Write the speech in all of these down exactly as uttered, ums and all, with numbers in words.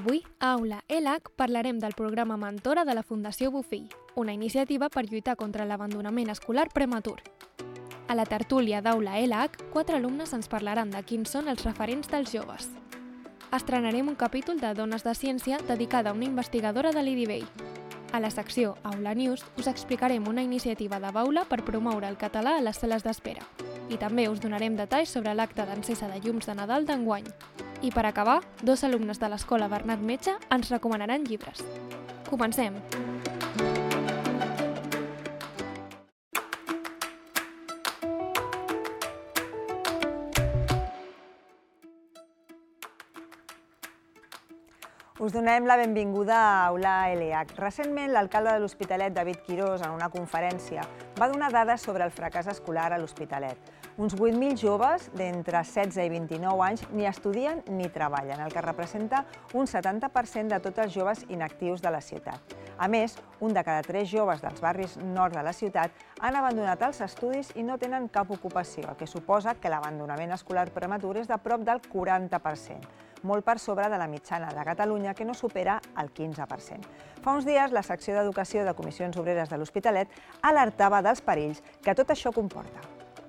Avui, a Aula L H parlarem del programa Mentora de la Fundació Bofill, una iniciativa per lluitar contra l'abandonament escolar prematur. A la tertúlia d'Aula L H, quatre alumnes ens parlaran de quins són els referents dels joves. Estrenarem un capítol de Dones de Ciència dedicada a una investigadora de l'I D I. A la secció Aula News us explicarem una iniciativa de Baula per promoure el català a les sales d'espera. I també us donarem detalls sobre l'acte d'encesa de llums de Nadal d'enguany. I per acabar, dos alumnes de l'Escola Bernat Metge ens recomanaran llibres. Comencem! Us donem la benvinguda a Aula L H. Recentment, l'alcalde de l'Hospitalet, David Quirós, en una conferència, va donar dades sobre el fracàs escolar a l'Hospitalet. Uns vuit mil joves d'entre setze i vint-i-nou anys ni estudien ni treballen, el que representa un setanta per cent de tots els joves inactius de la ciutat. A més, un de cada tres joves dels barris nord de la ciutat han abandonat els estudis i no tenen cap ocupació, el que suposa que l'abandonament escolar prematur és de prop del quaranta per cent. Molt per sobre de la mitjana de Catalunya, que no supera el quinze per cent. Fa uns dies, la secció d'Educació de Comissions Obreres de l'Hospitalet alertava dels perills que tot això comporta.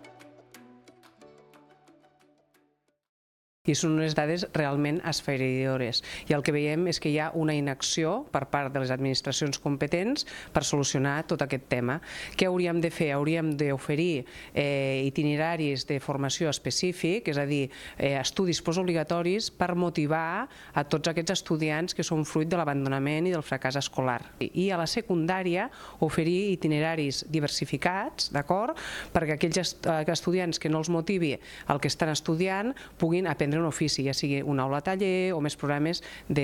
I són unes dades realment esfereïdores. I el que veiem és que hi ha una inacció per part de les administracions competents per solucionar tot aquest tema. Què hauríem de fer? Hauríem d'oferir eh, itineraris de formació específic, és a dir, eh, estudis postobligatoris per motivar a tots aquests estudiants que són fruit de l'abandonament i del fracàs escolar. I a la secundària oferir itineraris diversificats, d'acord? Perquè aquells estudiants que no els motivi el que estan estudiant puguin aprendre un ofici, ja sigui un aula taller o més programes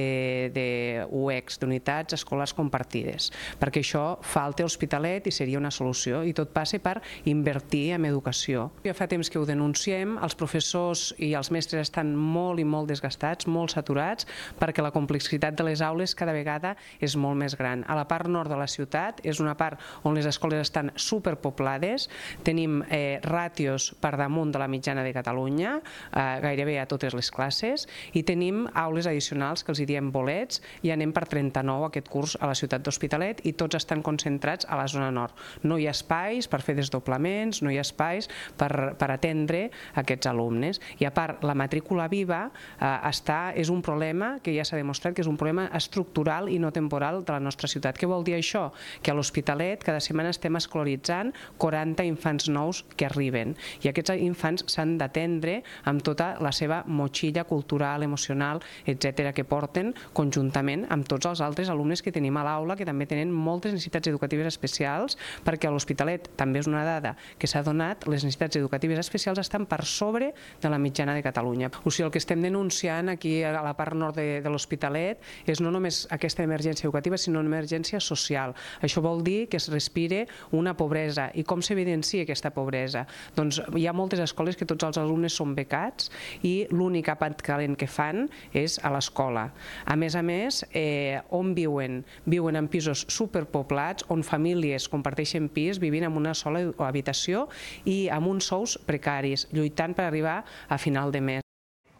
d'U E Cs, d'unitats escolars compartides, perquè això falta a l'Hospitalet i seria una solució, i tot passa per invertir en educació. Ja fa temps que ho denunciem, els professors i els mestres estan molt i molt desgastats, molt saturats, perquè la complexitat de les aules cada vegada és molt més gran. A la part nord de la ciutat és una part on les escoles estan superpoblades, tenim eh, ràtios per damunt de la mitjana de Catalunya, eh, gairebé a totes les classes, i tenim aules addicionals que els diem bolets, i anem per trenta-nou aquest curs a la ciutat d'Hospitalet, i tots estan concentrats a la zona nord. No hi ha espais per fer desdoblaments, no hi ha espais per, per atendre aquests alumnes. I a part, la matrícula viva eh, està, és un problema que ja s'ha demostrat que és un problema estructural i no temporal de la nostra ciutat. Què vol dir això? Que a l'Hospitalet cada setmana estem escolaritzant quaranta infants nous que arriben, i aquests infants s'han d'atendre amb tota la seva motxilla cultural, emocional, etcètera, que porten conjuntament amb tots els altres alumnes que tenim a l'aula, que també tenen moltes necessitats educatives especials, perquè a l'Hospitalet, també és una dada que s'ha donat, les necessitats educatives especials estan per sobre de la mitjana de Catalunya. O sigui, el que estem denunciant aquí a la part nord de, de l'Hospitalet és no només aquesta emergència educativa, sinó una emergència social. Això vol dir que es respire una pobresa. I com s'evidencia aquesta pobresa? Doncs hi ha moltes escoles que tots els alumnes són becats i l'únic àpat calent que fan és a l'escola. A més a més, eh, on viuen? Viuen en pisos superpoblats, on famílies comparteixen pis, vivint en una sola habitació i amb uns sous precaris, lluitant per arribar a final de mes.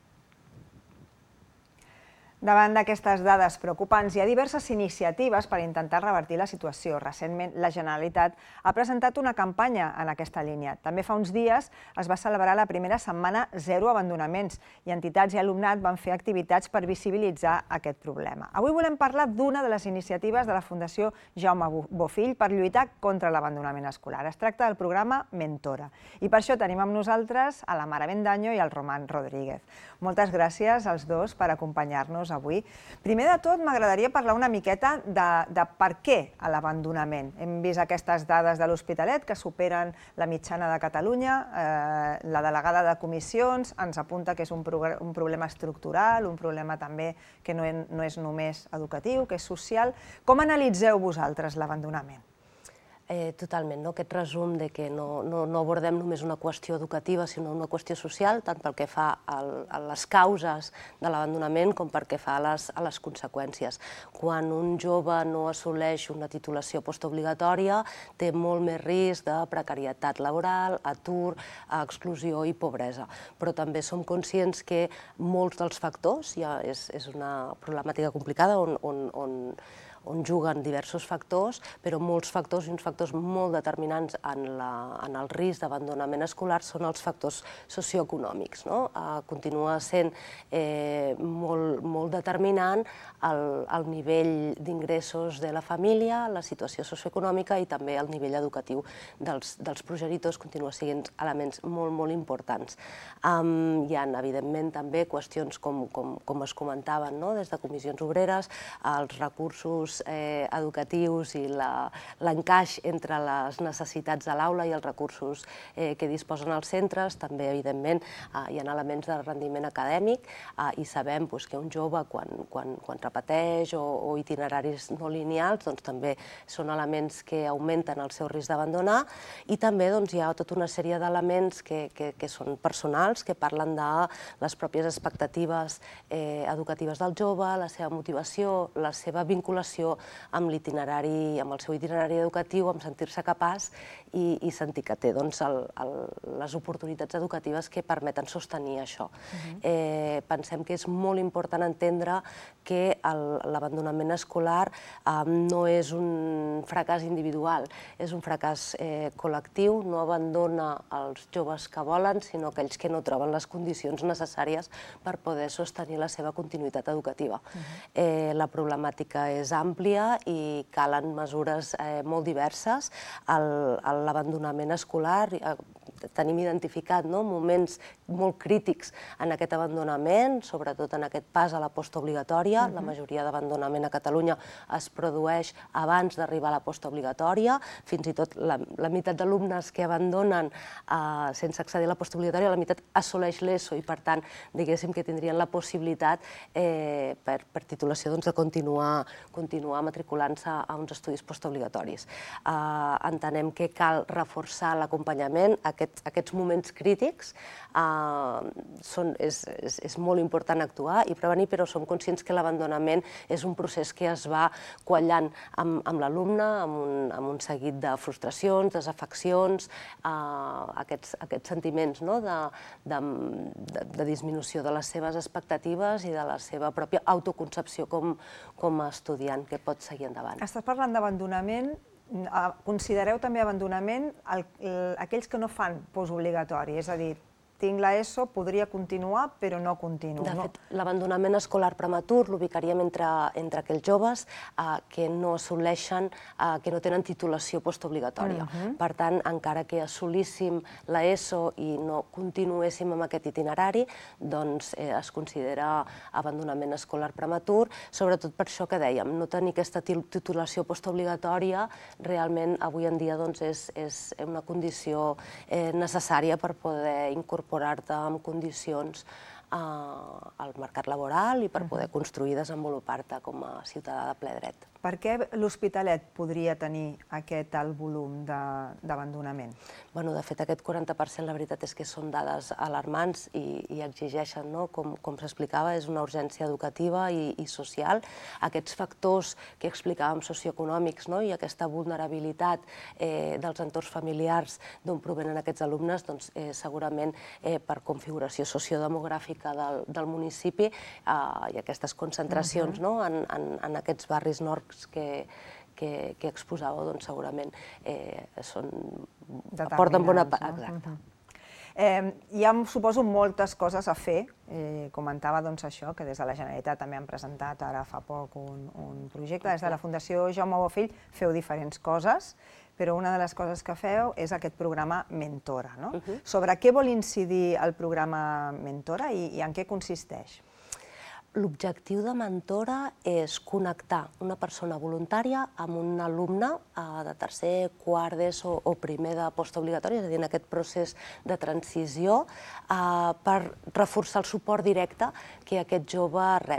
Davant d'aquestes dades preocupants, hi ha diverses iniciatives per intentar revertir la situació. Recentment, la Generalitat ha presentat una campanya en aquesta línia. També fa uns dies es va celebrar la primera setmana Zero Abandonaments i entitats i alumnat van fer activitats per visibilitzar aquest problema. Avui volem parlar d'una de les iniciatives de la Fundació Jaume Bofill per lluitar contra l'abandonament escolar. Es tracta del programa Mentora. I per això tenim amb nosaltres a la Mara Bendaño i al Román Rodríguez. Moltes gràcies als dos per acompanyar-nos avui. Primer de tot, m'agradaria parlar una miqueta de, de per què a l'abandonament. Hem vist aquestes dades de l'Hospitalet que superen la mitjana de Catalunya. Eh, la delegada de comissions ens apunta que és un, un problema estructural, un problema també que no, no és només educatiu, que és social. Com analitzeu vosaltres l'abandonament? Totalment, aquest resum de que no abordem només una qüestió educativa, sinó una qüestió social, tant pel que fa a les causes de l'abandonament com pel que fa a les conseqüències. Quan un jove no assoleix una titulació postobligatòria, té molt més risc de precarietat laboral, atur, exclusió i pobresa. Però també som conscients que molts dels factors, ja és una problemàtica complicada on on juguen diversos factors, però molts factors i uns factors molt determinants en el risc d'abandonament escolar són els factors socioeconòmics. Continua sent molt determinant el nivell d'ingressos de la família, la situació socioeconòmica i també el nivell educatiu dels progenitors continua sent elements molt, molt importants. Hi ha, evidentment, també qüestions com es comentaven des de comissions obreres, els recursos educatius i l'encaix entre les necessitats de l'aula i els recursos que disposen els centres. També, evidentment, hi ha elements de rendiment acadèmic i sabem que un jove, quan repeteix o itineraris no lineals, també són elements que augmenten el seu risc d'abandonar. I també hi ha tota una sèrie d'elements que són personals, que parlen de les pròpies expectatives educatives del jove, la seva motivació, la seva vinculació amb l'itinerari, amb el seu itinerari educatiu, amb sentir-se capaç i sentir que té les oportunitats educatives que permeten sostenir això. Pensem que és molt important entendre que l'abandonament escolar no és un fracàs individual, és un fracàs col·lectiu, no abandona els joves que volen, sinó aquells que no troben les condicions necessàries per poder sostenir la seva continuïtat educativa. La problemàtica és àmplia i calen mesures molt diverses. L'abandonament escolar, tenim identificat moments molt crítics en aquest abandonament, sobretot en aquest pas a la postobligatòria. La majoria d'abandonament a Catalunya es produeix abans d'arribar a la postobligatòria. Fins i tot la meitat d'alumnes que abandonen sense accedir a la postobligatòria, la meitat assoleix l'ESO i, per tant, diguéssim que tindrien la possibilitat per titulació de continuar matriculant-se a uns estudis postobligatoris. Entenem que cal reforçar l'acompanyament. Aquests moments crítics és molt important actuar i prevenir, però som conscients que l'abandonament és un procés que es va quallant amb l'alumne, amb un seguit de frustracions, desafeccions, aquests sentiments de disminució de les seves expectatives i de la seva pròpia autoconcepció com a estudiant que pot seguir endavant. Estàs parlant d'abandonament. Considereu també abandonament aquells que no fan postobligatori, és a dir, tinc l'ESO, podria continuar, però no continuo. De fet, l'abandonament escolar prematur l'ubicaríem entre aquells joves que no assoleixen, que no tenen titulació postobligatòria. Per tant, encara que assolíssim l'ESO i no continuéssim amb aquest itinerari, doncs es considera abandonament escolar prematur, sobretot per això que dèiem, no tenir aquesta titulació postobligatòria realment avui en dia és una condició necessària per poder incorporar incorporar-te en condicions al mercat laboral i per poder construir i desenvolupar-te com a ciutadà de ple dret. Per què l'Hospitalet podria tenir aquest alt volum d'abandonament? De fet, aquest quaranta per cent la veritat és que són dades alarmants i exigeixen, com s'explicava, és una urgència educativa i social. Aquests factors que explicàvem socioeconòmics i aquesta vulnerabilitat dels entorns familiars d'on provenen aquests alumnes, segurament per configuració sociodemogràfica del municipi i aquestes concentracions en aquests barris nord que exposàveu, doncs segurament aporten bona part. Exacte. Hi ha, suposo, moltes coses a fer. Comentava això, que des de la Generalitat també han presentat ara fa poc un projecte. Des de la Fundació Jaume Bofill feu diferents coses, però una de les coses que feu és aquest programa Mentora. Sobre què vol incidir el programa Mentora i en què consisteix? L'objectiu de Mentora és connectar una persona voluntària amb un alumne de tercer, quart d'ESO o primer de postobligatori, és a dir, en aquest procés de transició, per reforçar el suport directe que aquest jove rep.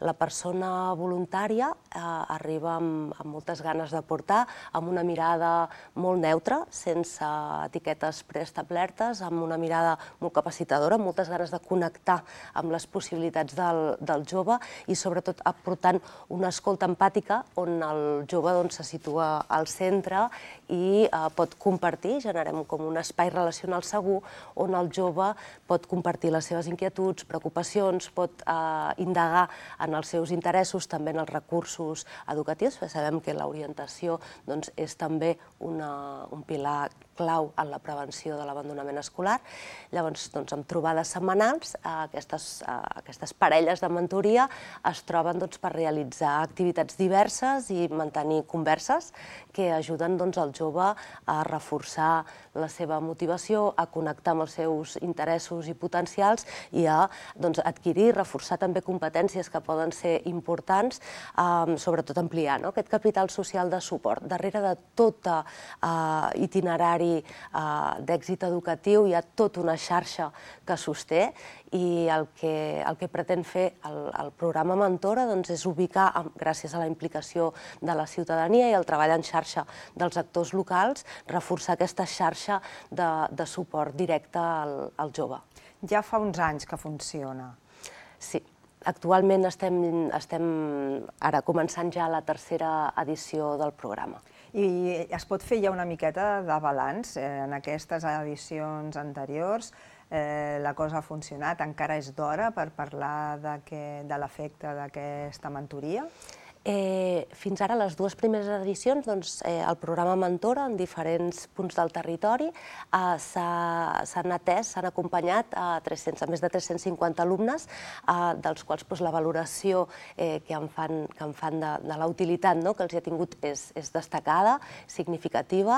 la persona voluntària arriba amb moltes ganes d'aportar, amb una mirada molt neutra, sense etiquetes preestablertes, amb una mirada molt capacitadora, amb moltes ganes de connectar amb les possibilitats del jove i sobretot aportant una escolta empàtica on el jove se situa al centre i pot compartir, generem com un espai relacional segur on el jove pot compartir les seves inquietuds, preocupacions, pot indagar en els seus interessos, també en els recursos educatius, perquè sabem que l'orientació és també un pilar clau en la prevenció de l'abandonament escolar. Llavors, amb trobades setmanals, aquestes parelles de mentoria es troben per realitzar activitats diverses i mantenir converses que ajuden el jove a reforçar la seva motivació, a connectar amb els seus interessos i potencials i a adquirir i reforçar també competències que poden ser importants, sobretot ampliar aquest capital social de suport. Darrere de tot itinerari d'èxit educatiu hi ha tota una xarxa que sosté i el que pretén fer el programa Mentora és ubicar, gràcies a la implicació de la ciutadania i el treball en xarxa dels actors locals, reforçar aquesta xarxa de suport directe al jove. Ja fa uns anys que funciona. Sí. Actualment estem ara començant ja la tercera edició del programa. I es pot fer ja una miqueta de balanç en aquestes edicions anteriors? La cosa ha funcionat? Encara és d'hora per parlar de l'efecte d'aquesta mentoria? Fins ara, les dues primeres edicions, el programa Mentora en diferents punts del territori s'han atès, s'han acompanyat a més de tres-cents cinquanta alumnes, dels quals la valoració que en fan de la utilitat que els ha tingut és destacada, significativa.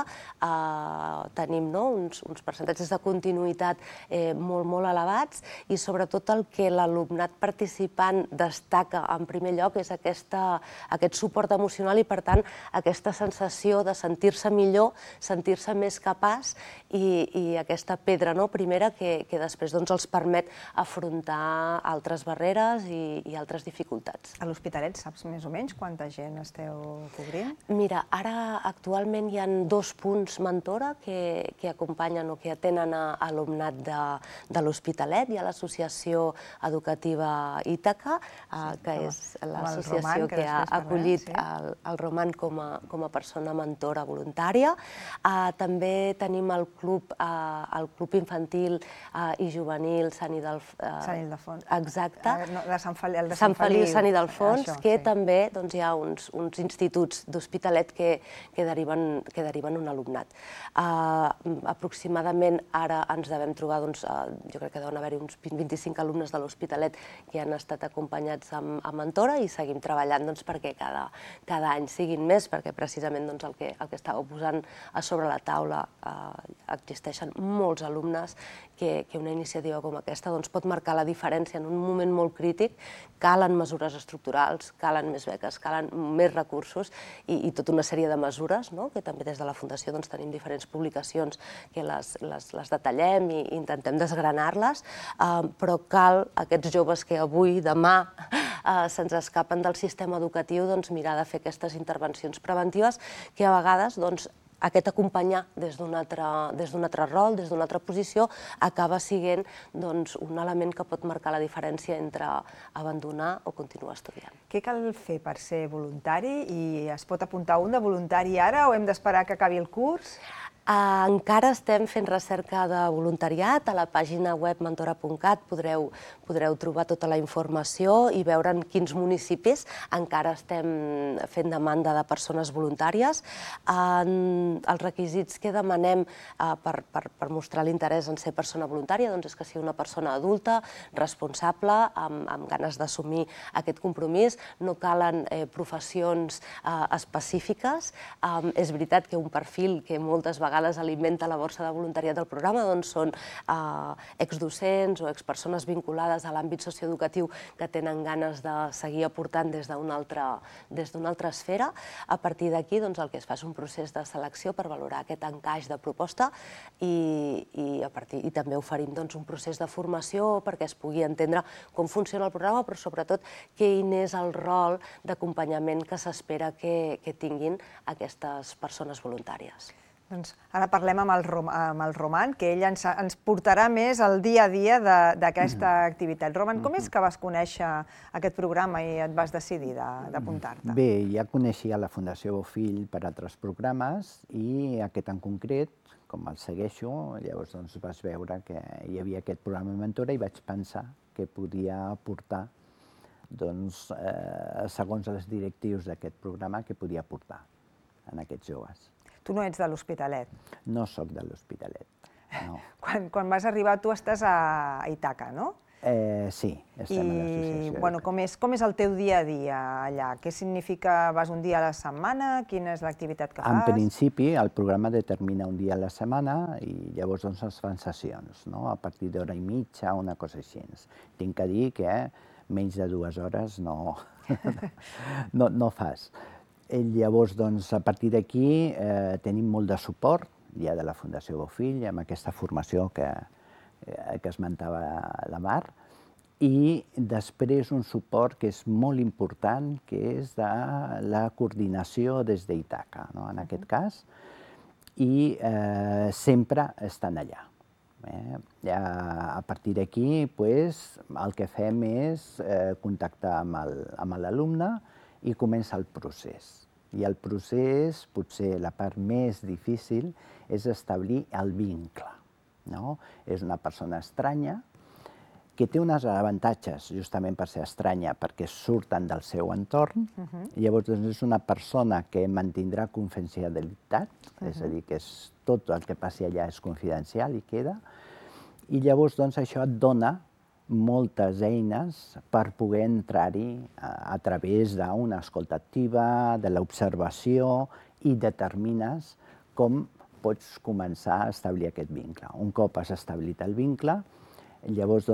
Tenim uns percentatges de continuïtat molt, molt elevats i sobretot el que l'alumnat participant destaca en primer lloc és aquesta aquest suport emocional i, per tant, aquesta sensació de sentir-se millor, sentir-se més capaç i aquesta pedra primera que després els permet afrontar altres barreres i altres dificultats. A l'Hospitalet saps més o menys quanta gent esteu cobrint? Mira, ara actualment hi ha dos punts Mentora que acompanyen o que atenen alumnat de l'Hospitalet. Hi ha l'associació educativa Ítaca, que és l'associació que ha acollit el Roman com a persona mentora voluntària. També tenim el club infantil i juvenil Sant Ildefons. Exacte. De Sant Feliu. Sant Feliu, Sant Ildefons, que també hi ha uns instituts d'Hospitalet que deriven un alumnat. Aproximadament ara ens devem trobar, jo crec que deuen haver-hi uns vint-i-cinc alumnes de l'Hospitalet que han estat acompanyats amb Mentora i seguim treballant perquè cada any siguin més, perquè precisament el que estàveu posant a sobre la taula existeixen molts alumnes que una iniciativa com aquesta pot marcar la diferència en un moment molt crític. Calen mesures estructurals, calen més beques, calen més recursos i tota una sèrie de mesures que també des de la Fundació tenim diferents publicacions que les detallem i intentem desgranar-les, però cal aquests joves que avui, demà, se'ns escapen del sistema educatiu, mirar de fer aquestes intervencions preventives que a vegades aquest acompanyar des d'un altre rol, des d'una altra posició, acaba sent un element que pot marcar la diferència entre abandonar o continuar estudiant. Què cal fer per ser voluntari? I es pot apuntar un de voluntari ara o hem d'esperar que acabi el curs? Encara estem fent recerca de voluntariat. A la pàgina web mentora punt cat podreu trobar tota la informació i veure en quins municipis encara estem fent demanda de persones voluntàries. Els requisits que demanem per mostrar l'interès en ser persona voluntària és que sigui una persona adulta, responsable, amb ganes d'assumir aquest compromís. No calen professions específiques. És veritat que un perfil que moltes vegades vegades alimenta la borsa de voluntariat del programa, doncs són exdocents o expersones vinculades a l'àmbit socioeducatiu que tenen ganes de seguir aportant des d'una altra esfera. A partir d'aquí el que es fa és un procés de selecció per valorar aquest encaix de proposta i també oferim un procés de formació perquè es pugui entendre com funciona el programa, però sobretot quin és el rol d'acompanyament que s'espera que tinguin aquestes persones voluntàries. Doncs ara parlem amb el Roman, que ell ens portarà més al dia a dia d'aquesta activitat. Roman, com és que vas conèixer aquest programa i et vas decidir d'apuntar-te? Bé, ja coneixia la Fundació Bofill per altres programes i aquest en concret, com el segueixo, llavors vas veure que hi havia aquest programa de mentora i vaig pensar que podia aportar, segons els directius d'aquest programa, que podia aportar a aquests joves. Tu no ets de l'Hospitalet? No soc de l'Hospitalet, no. Quan vas arribar tu estàs a Ítaca, no? Sí, estem a l'associació. I com és el teu dia a dia allà? Què significa, vas un dia a la setmana? Quina és l'activitat que fas? En principi, el programa determina un dia a la setmana i llavors es fan sessions, a partir d'hora i mitja, una cosa així. Tinc que dir que menys de dues hores no fas. Llavors, a partir d'aquí, tenim molt de suport ja de la Fundació Bofill, amb aquesta formació que esmentava la Mar, i després un suport que és molt important, que és de la coordinació des d'Ítaca, en aquest cas, i sempre estan allà. A partir d'aquí, el que fem és contactar amb l'alumne i comença el procés. I el procés, potser la part més difícil, és establir el vincle. És una persona estranya que té uns avantatges, justament per ser estranya, perquè surten del seu entorn. Llavors és una persona que mantindrà confidencialitat, és a dir, que tot el que passi allà és confidencial i queda. I llavors això et dona moltes eines per poder entrar-hi a través d'una escolta activa, de l'observació, i determines com pots començar a establir aquest vincle. Un cop has establit el vincle, llavors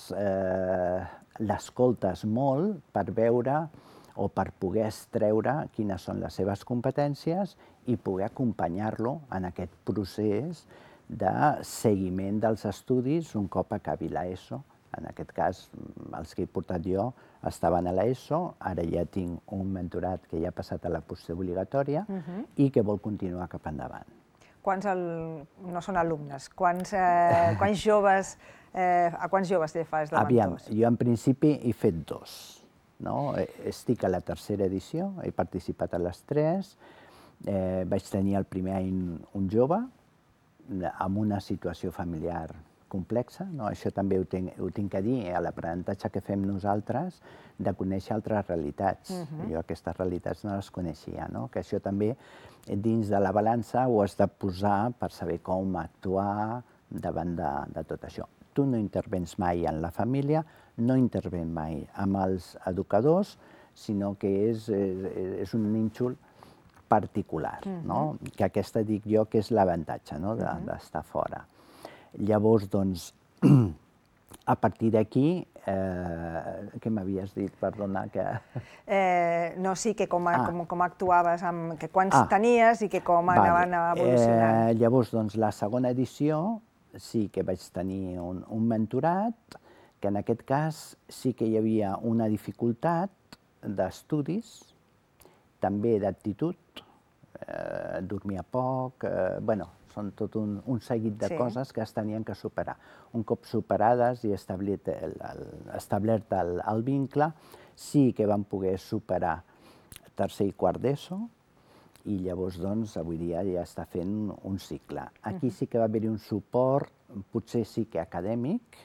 l'escoltes molt per veure o per poder extreure quines són les seves competències i poder acompanyar-lo en aquest procés de seguiment dels estudis un cop acabi l'ESO. En aquest cas, els que he portat jo estaven a l'ESO, ara ja tinc un mentorat que ja ha passat a la postobligatòria i que vol continuar cap endavant. Quants, no són alumnes, quants joves, a quants joves li fas de mentors? Aviam, jo en principi he fet dos. Estic a la tercera edició, he participat a les tres, vaig tenir el primer any un jove amb una situació familiar complexa, això també ho tinc que dir, a l'aprenentatge que fem nosaltres, de conèixer altres realitats. Jo aquestes realitats no les coneixia, que això també dins de la balança ho has de posar per saber com actuar davant de tot això. Tu no intervens mai en la família, no intervens mai amb els educadors, sinó que és un nínxol particular, que aquesta dic jo que és l'avantatge d'estar fora. Llavors, doncs, a partir d'aquí, què m'havies dit, perdona, que... No, sí, que com actuaves, que quants tenies i que com anaven evolucionant. Llavors, doncs, la segona edició sí que vaig tenir un mentorat, que en aquest cas sí que hi havia una dificultat d'estudis, també d'actitud, dormia poc, bueno, són tot un seguit de coses que es tenien que superar. Un cop superades i establert el vincle, sí que vam poder superar tercer i quart d'ESO i llavors, doncs, avui dia ja està fent un cicle. Aquí sí que va haver-hi un suport, potser sí que acadèmic,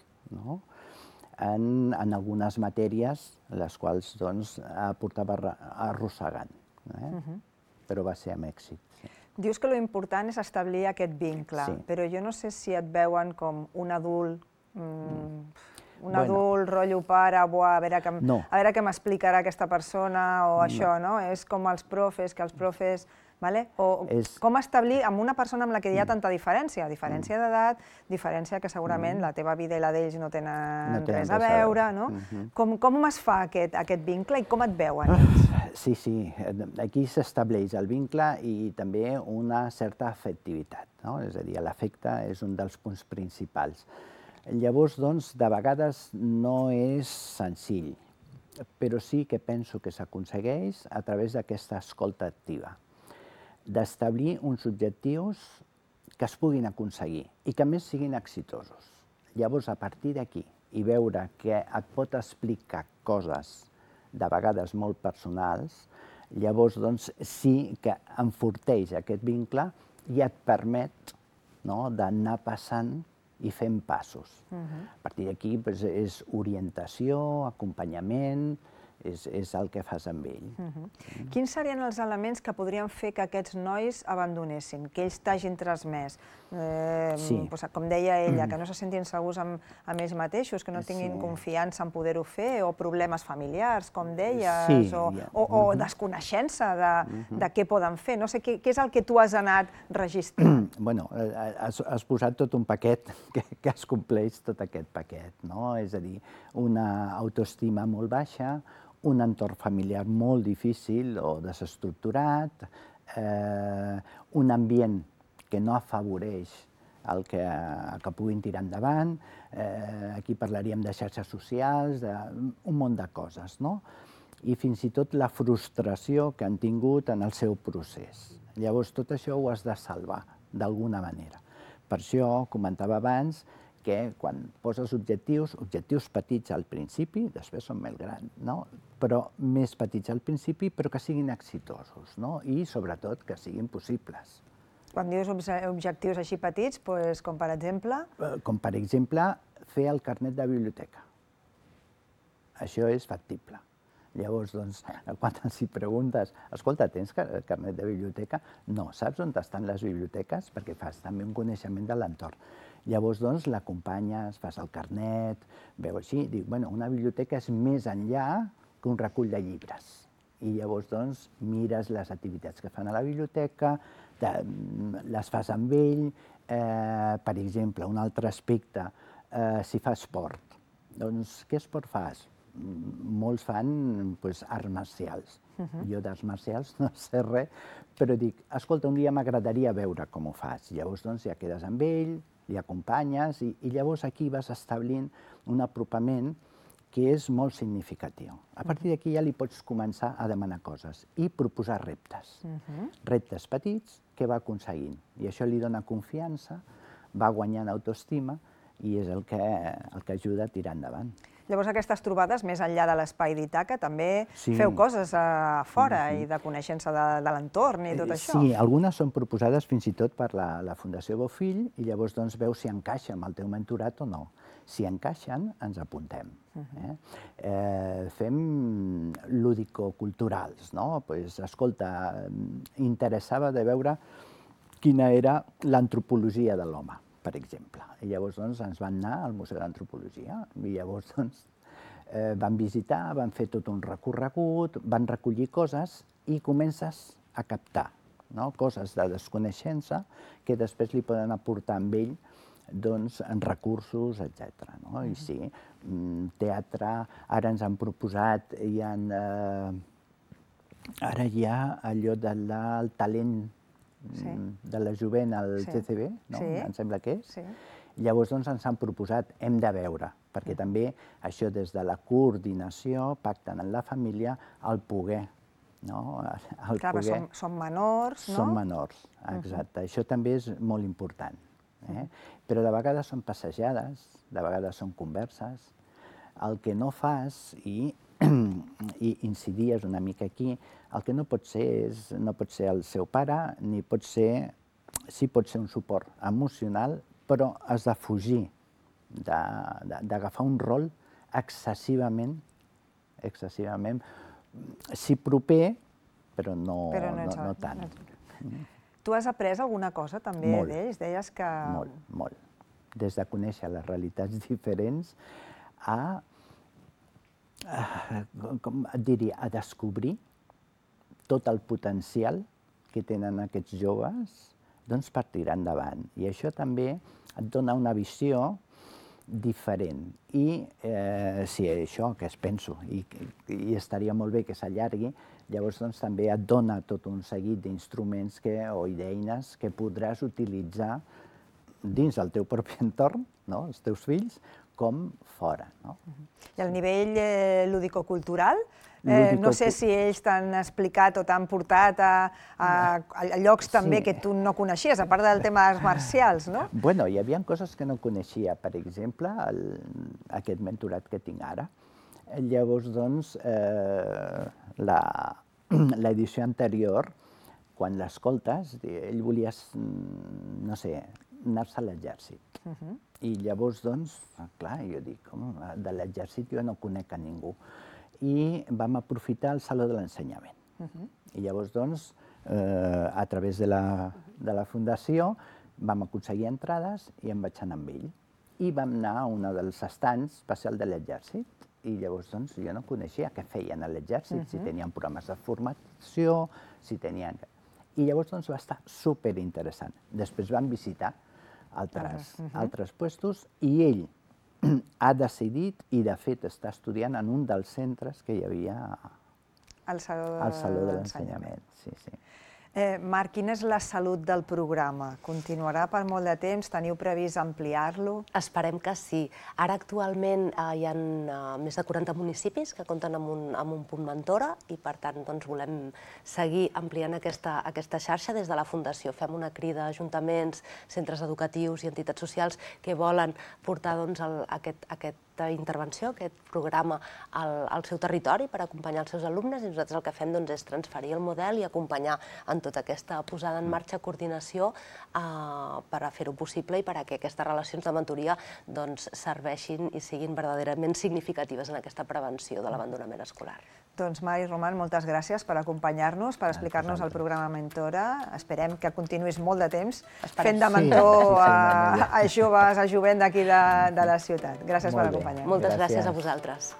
en algunes matèries, les quals portava arrossegant, però va ser amb èxit. Dius que l'important és establir aquest vincle, però jo no sé si et veuen com un adult un adult, rotllo pare, buah, a veure què m'explicarà aquesta persona, o això, no? És com els profes, que els profes... O com establir amb una persona amb la que hi ha tanta diferència, diferència d'edat, diferència que segurament la teva vida i la d'ells no tenen res a veure, no? Com es fa aquest vincle i com et veuen ells? Sí, sí, aquí s'estableix el vincle i també una certa afectivitat, no? És a dir, l'afecte és un dels punts principals. Llavors, doncs, de vegades no és senzill, però sí que penso que s'aconsegueix a través d'aquesta escolta activa, d'establir uns objectius que es puguin aconseguir i que a més siguin exitosos. Llavors, a partir d'aquí, i veure que et pot explicar coses de vegades molt personals, llavors doncs sí que enforteix aquest vincle i et permet d'anar passant i fent passos. A partir d'aquí és orientació, acompanyament, és el que fas amb ell. Quins serien els elements que podrien fer que aquests nois abandonessin, que ells t'hagin transmès? Com deia ella, que no se sentin segurs amb ells mateixos, que no tinguin confiança en poder-ho fer, o problemes familiars, com deies, o desconeixença de què poden fer. No sé, què és el que tu has anat registrant? Bé, has posat tot un paquet que es compleix tot aquest paquet, no? És a dir, una autoestima molt baixa, un entorn familiar molt difícil o desestructurat, un ambient que no afavoreix el que puguin tirar endavant, aquí parlaríem de xarxes socials, d'un munt de coses, no? I fins i tot la frustració que han tingut en el seu procés. Llavors, tot això ho has de salvar, d'alguna manera. Per això comentava abans que quan poses objectius, objectius petits al principi, després són més grans, no? Però més petits al principi, però que siguin exitosos, no? I sobretot que siguin possibles. Quan dius objectius així petits, com per exemple? Com per exemple, fer el carnet de biblioteca. Això és factible. Llavors, doncs, quan els preguntes, escolta, tens carnet de biblioteca? No, saps on estan les biblioteques? Perquè fas també un coneixement de l'entorn. Llavors, doncs, l'acompanyes, fas el carnet, veu així, diu, bueno, una biblioteca és més enllà que un recull de llibres. I llavors, doncs, mires les activitats que fan a la biblioteca, les fas amb ell, per exemple, un altre aspecte, si fa esport. Doncs, què esport fas? Molts fan arts marcials. Jo d'arts marcials no sé res, però dic, escolta, un dia m'agradaria veure com ho fas. Llavors, doncs, ja quedes amb ell, li acompanyes, i llavors aquí vas establint un apropament que és molt significatiu. A partir d'aquí ja li pots començar a demanar coses i proposar reptes. Reptes petits que va aconseguint. I això li dona confiança, va guanyant autoestima i és el que ajuda a tirar endavant. Llavors, aquestes trobades, més enllà de l'espai d'Ítaca, també feu coses a fora i de coneixença de l'entorn i tot això? Sí, algunes són proposades fins i tot per la Fundació Bofill i llavors veus si encaixa amb el teu mentorat o no. Si encaixen, ens apuntem. Fem lúdico-culturals, no? Escolta, interessava de veure quina era l'antropologia de l'home, per exemple. I llavors ens van anar al Museu d'Antropologia i llavors van visitar, van fer tot un recorregut, van recollir coses i comences a captar coses de desconeixença que després li poden aportar amb ell en recursos, etcètera. I sí, teatre, ara ens han proposat, ara hi ha allò del talent de la jovent al T C B, em sembla que és. Llavors ens han proposat, hem de veure, perquè també això des de la coordinació pacten en la família el poder. Clar, però són menors, no? Són menors, exacte. Això també és molt important. Però de vegades són passejades, de vegades són converses. El que no fas, i incidies una mica aquí, el que no pot ser no pot ser el seu pare, ni pot ser, sí pot ser un suport emocional, però has de fugir d'agafar un rol excessivament, excessivament, sí proper, però no tant. Tu has après alguna cosa també d'ells? Deies que... Molt, molt. Des de conèixer les realitats diferents, a, a, com et diria, a descobrir tot el potencial que tenen aquests joves doncs, per tirar endavant. I això també et dona una visió diferent. I eh, si això que es penso, i, i estaria molt bé que s'allargui, llavors doncs, també et dona tot un seguit d'instruments o d'eines que podràs utilitzar dins del teu propi entorn, no? Els teus fills, com fora. No? I al nivell eh, lúdico-cultural, eh, no sé si ells t'han explicat o t'han portat a, a, a llocs també que tu no coneixies, a part del tema arts marcials, no? Bueno, hi havia coses que no coneixia, per exemple, el, aquest mentorat que tinc ara. Llavors, doncs, eh, l'edició anterior, quan l'escoltes, ell volia, no sé, anar-se a l'exèrcit. Uh-huh. I llavors, doncs, clar, jo dic, com, de l'exèrcit jo no conec a ningú. I vam aprofitar el Saló de l'Ensenyament. Uh-huh. I llavors, doncs, eh, a través de la, de la fundació, vam aconseguir entrades i em vaig anar amb ell. I vam anar a un dels estants, va ser el de l'exèrcit, i llavors, doncs, jo no coneixia què feien a l'exèrcit, uh-huh. si tenien programes de formació, si tenien... I llavors, doncs, va estar superinteressant. Després vam visitar altres, uh-huh. altres puestos i ell ha decidit i, de fet, està estudiant en un dels centres que hi havia al Saló de, al Saló de l'Ensenyament. Sí, sí. Eh, Marc, quina és la salut del programa? Continuarà per molt de temps? Teniu previst ampliar-lo? Esperem que sí. Ara actualment eh, hi ha eh, més de quaranta municipis que compten amb un, amb un punt mentora i per tant doncs, volem seguir ampliant aquesta, aquesta xarxa des de la Fundació. Fem una crida a ajuntaments, centres educatius i entitats socials que volen portar doncs, el, aquest, aquest intervenció, aquest programa al, al seu territori per acompanyar els seus alumnes i nosaltres el que fem doncs, és transferir el model i acompanyar en tota aquesta posada en marxa, coordinació eh, per a fer-ho possible i per a que aquestes relacions de mentoria doncs, serveixin i siguin verdaderament significatives en aquesta prevenció de l'abandonament escolar. Doncs Mari Roman, moltes gràcies per acompanyar-nos, per explicar-nos el programa Mentora. Esperem que continuïs molt de temps fent de mentor a, a joves, a jovent d'aquí de, de la ciutat. Gràcies per acompanyar-nos. Moltes gràcies a vosaltres.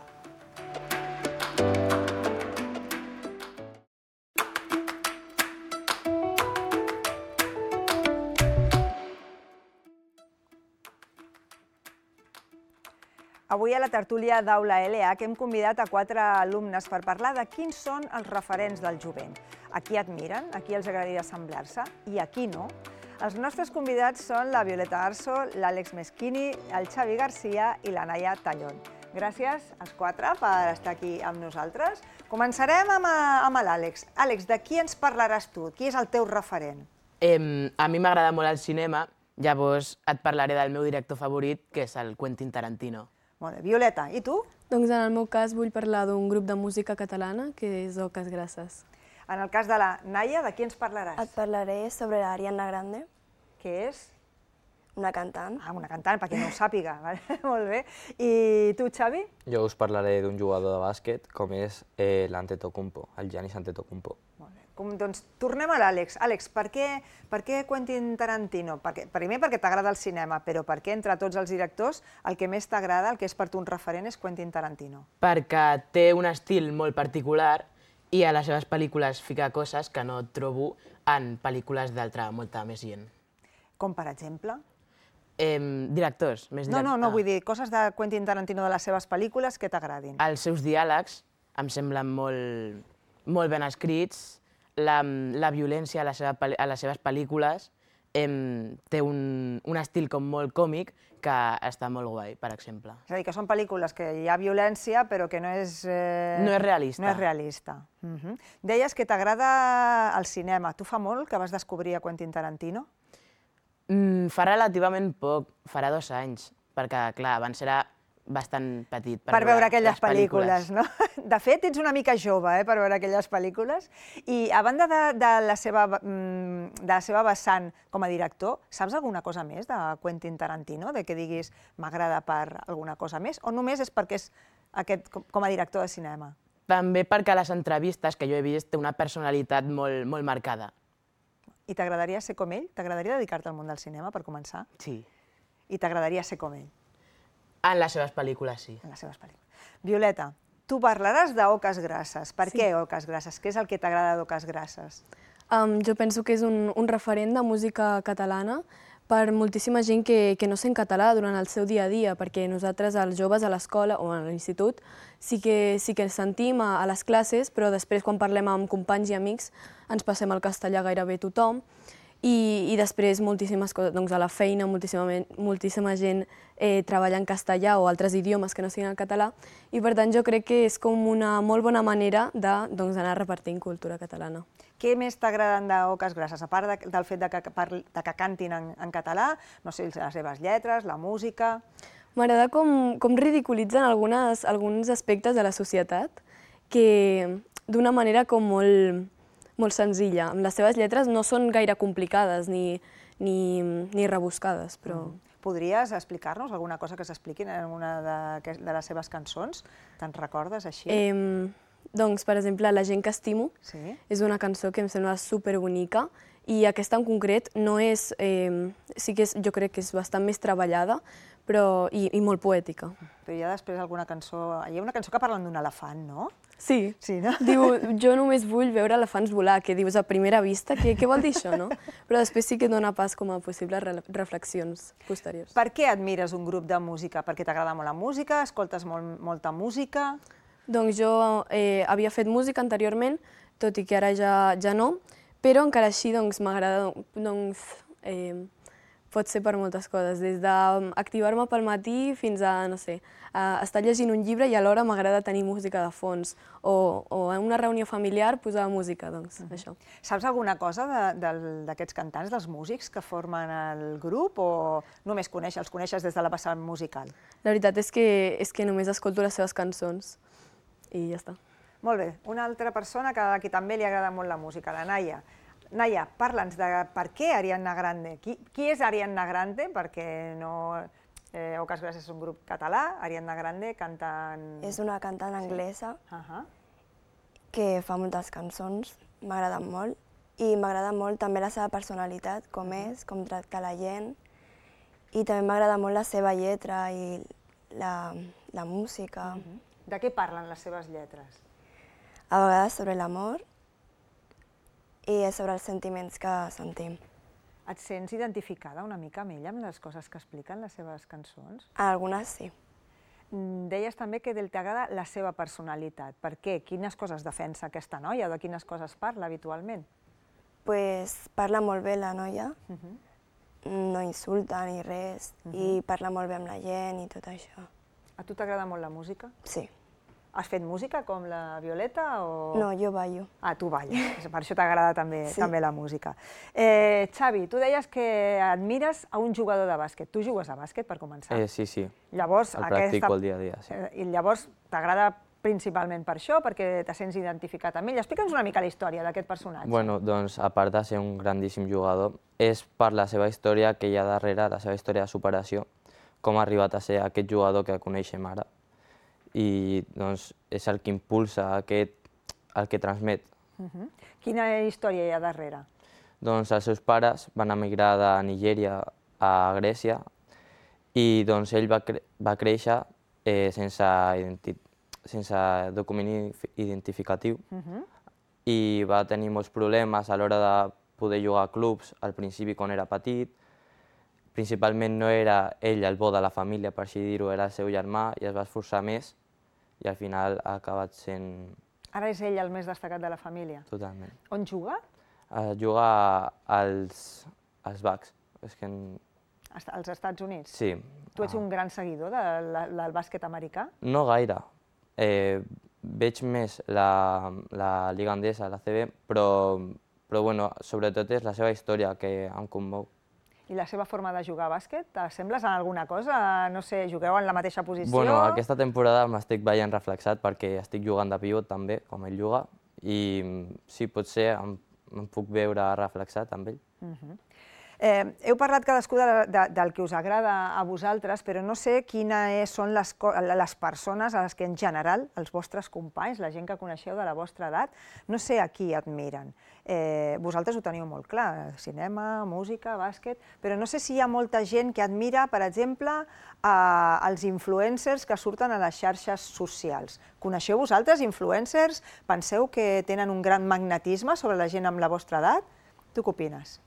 Avui a la tertúlia d'Aula L H hem convidat a quatre alumnes per parlar de quins són els referents del jovent. A qui admiren, a qui els agradaria assemblar-se i a qui no. Els nostres convidats són la Violeta Arso, l'Àlex Meschini, el Xavi Garcia i la Naia Tallón. Gràcies als quatre per estar aquí amb nosaltres. Començarem amb, amb l'Àlex. Àlex, de qui ens parlaràs tu? Qui és el teu referent? Eh, a mi m'agrada molt el cinema, llavors et parlaré del meu director favorit, que és el Quentin Tarantino. Molt bé. Violeta, i tu? Doncs en el meu cas vull parlar d'un grup de música catalana que és Oques Grasses. En el cas de la Naia, de qui ens parlaràs? Et parlaré sobre Ariana Grande. Què és? Una cantant. Ah, una cantant, perquè no ho sàpiga. Molt bé. I tu, Xavi? Jo us parlaré d'un jugador de bàsquet, com és eh, l'Antetokounmpo, el Giannis Antetokounmpo. Molt bé. Com, doncs tornem a l'Àlex. Àlex, per què, per què Quentin Tarantino? Perquè, primer perquè t'agrada el cinema, però per què entre tots els directors el que més t'agrada, el que és per tu un referent, és Quentin Tarantino? Perquè té un estil molt particular i a les seves pel·lícules fica coses que no trobo en pel·lícules d'altra molta més gent. Com per exemple? Eh, directors, més No, no, no, vull dir, coses de Quentin Tarantino de les seves pel·lícules que t'agradin. Els seus diàlegs em semblen molt, molt ben escrits, la, la violència a, la seva, a les seves pel·lícules eh, té un, un estil com molt còmic que està molt guai, per exemple. És a dir, que són pel·lícules que hi ha violència, però que no és... Eh, no és realista. No és realista. Uh-huh. Deies que t'agrada el cinema. Tu fa molt que vas descobrir a Quentin Tarantino? Mm, fa relativament poc, farà dos anys, perquè, clar, abans era bastant petit per, per veure aquelles pel·lícules, no? De fet, ets una mica jove, eh, per veure aquelles pel·lícules. I a banda de, de, la seva, de la seva vessant com a director, saps alguna cosa més de Quentin Tarantino? De que diguis, m'agrada per alguna cosa més? O només és perquè és aquest, com a director de cinema? També perquè a les entrevistes que jo he vist té una personalitat molt, molt marcada. I t'agradaria ser com ell? T'agradaria dedicar-te al món del cinema, per començar? Sí. I t'agradaria ser com ell? En les seves pel·lícules, sí. En les seves pel·lícules. Violeta, tu parlaràs d'Oques Grasses. Per què Oques Grasses? Què és el que t'agrada d'Oques Grasses? Um, jo penso que és un, un referent de música catalana per moltíssima gent que, que no sent català durant el seu dia a dia, perquè nosaltres, els joves a l'escola o a l'institut, sí que, sí que ens sentim a, a les classes, però després quan parlem amb companys i amics ens passem al castellà gairebé tothom, i, i després moltíssimes coses, doncs a la feina moltíssima, moltíssima gent eh, treballa en castellà o altres idiomes que no siguin el català, i per tant jo crec que és com una molt bona manera d'anar de, doncs, repartint cultura catalana. Què més t'agraden d'Oques Grasses, a part de, del fet de que, parli, de que cantin en, en català, no sé, les seves lletres, la música... M'agrada com, com ridiculitzen algunes, alguns aspectes de la societat que d'una manera com molt, molt senzilla. Les seves lletres no són gaire complicades ni, ni, ni rebuscades, però... Mm. Podries explicar-nos alguna cosa que s'expliqui en alguna de, de les seves cançons? Te'n recordes així? Eh, doncs, per exemple, La gent que estimo sí? és una cançó que em sembla superbonica i aquesta en concret no és... Eh, sí que és, jo crec que és bastant més treballada, però, i, i molt poètica. Però hi ha després alguna cançó... Hi ha una cançó que parlen d'un elefant, no? Sí. Sí, no? Diu, jo només vull veure elefants volar, que dius a primera vista, què, què vol dir això, no? Però després sí que dona pas com a possibles re reflexions posteriors. Per què admires un grup de música? Perquè t'agrada molt la música? Escoltes molt, molta música? Doncs jo eh, havia fet música anteriorment, tot i que ara ja, ja no, però encara així doncs, m'agrada, doncs, eh, pot ser per moltes coses, des d'activar-me pel matí fins a, no sé, a estar llegint un llibre i alhora m'agrada tenir música de fons, o, o en una reunió familiar posar música, doncs, uh-huh. això. Saps alguna cosa d'aquests cantants, dels músics que formen el grup, o només coneixes, els coneixes des de la vessant musical? La veritat és que, és que només escolto les seves cançons i ja està. Molt bé, una altra persona que a qui també li agrada molt la música, la Naia. Naia, parla'ns de per què Ariadna Grande. Qui, qui és Ariadna Grande? Perquè no... Eh, Oques Grasses és un grup català, Ariadna Grande canta en... És una cantant anglesa sí. uh -huh. que fa moltes cançons, m'agrada molt, i m'agrada molt també la seva personalitat, com és, com tracta la gent, i també m'agrada molt la seva lletra i la, la música. Uh -huh. De què parlen les seves lletres? A vegades sobre l'amor i sobre els sentiments que sentim. Et sents identificada una mica amb ella, amb les coses que expliquen les seves cançons? En algunes sí. Deies també que t'agrada la seva personalitat. Per què? Quines coses defensa aquesta noia? De quines coses parla habitualment? Pues parla molt bé la noia, uh -huh. no insulta ni res, uh -huh. i parla molt bé amb la gent i tot això. A tu t'agrada molt la música? Sí. Has fet música com la Violeta o...? No, jo ballo. Ah, tu balles, per això t'agrada també, sí. també la música. Eh, Xavi, tu deies que admires a un jugador de bàsquet. Tu jugues a bàsquet, per començar? Eh, sí, sí. Llavors, el aquesta... practico el dia a dia, sí. Eh, I llavors t'agrada principalment per això, perquè te sents identificat amb ell. Explica'ns una mica la història d'aquest personatge. Bueno, doncs, a part de ser un grandíssim jugador, és per la seva història que hi ha darrere, la seva història de superació, com ha arribat a ser aquest jugador que coneixem ara. I doncs, és el que impulsa, aquest, el que transmet. Uh-huh. Quina història hi ha darrere? Doncs els seus pares van emigrar de Nigèria a Grècia i doncs, ell va, cre va créixer eh, sense, identi sense document identificatiu uh-huh. i va tenir molts problemes a l'hora de poder jugar a clubs al principi quan era petit. Principalment no era ell el bo de la família, per així dir-ho, era el seu germà i es va esforçar més i al final ha acabat sent... Ara és ell el més destacat de la família? Totalment. On juga? Uh, juga als, als Bucks. És que en... Als Estats Units? Sí. Tu ets uh... un gran seguidor de la, del bàsquet americà? No gaire. Eh, veig més la, la Lliga Endesa, la C B, però, però bueno, sobretot és la seva història que em commou. I la seva forma de jugar a bàsquet? T'assembles en alguna cosa? No sé, jugueu en la mateixa posició? Bueno, aquesta temporada m'estic veient reflexat perquè estic jugant de pivot també, com ell juga, i sí, potser em, em puc veure reflexat amb ell. Uh-huh. Heu parlat cadascú del que us agrada a vosaltres, però no sé quines són les persones a les que en general, els vostres companys, la gent que coneixeu de la vostra edat, no sé a qui admiren. Vosaltres ho teniu molt clar, cinema, música, bàsquet, però no sé si hi ha molta gent que admira, per exemple, els influencers que surten a les xarxes socials. Coneixeu vosaltres influencers? Penseu que tenen un gran magnetisme sobre la gent amb la vostra edat? Tu què opines?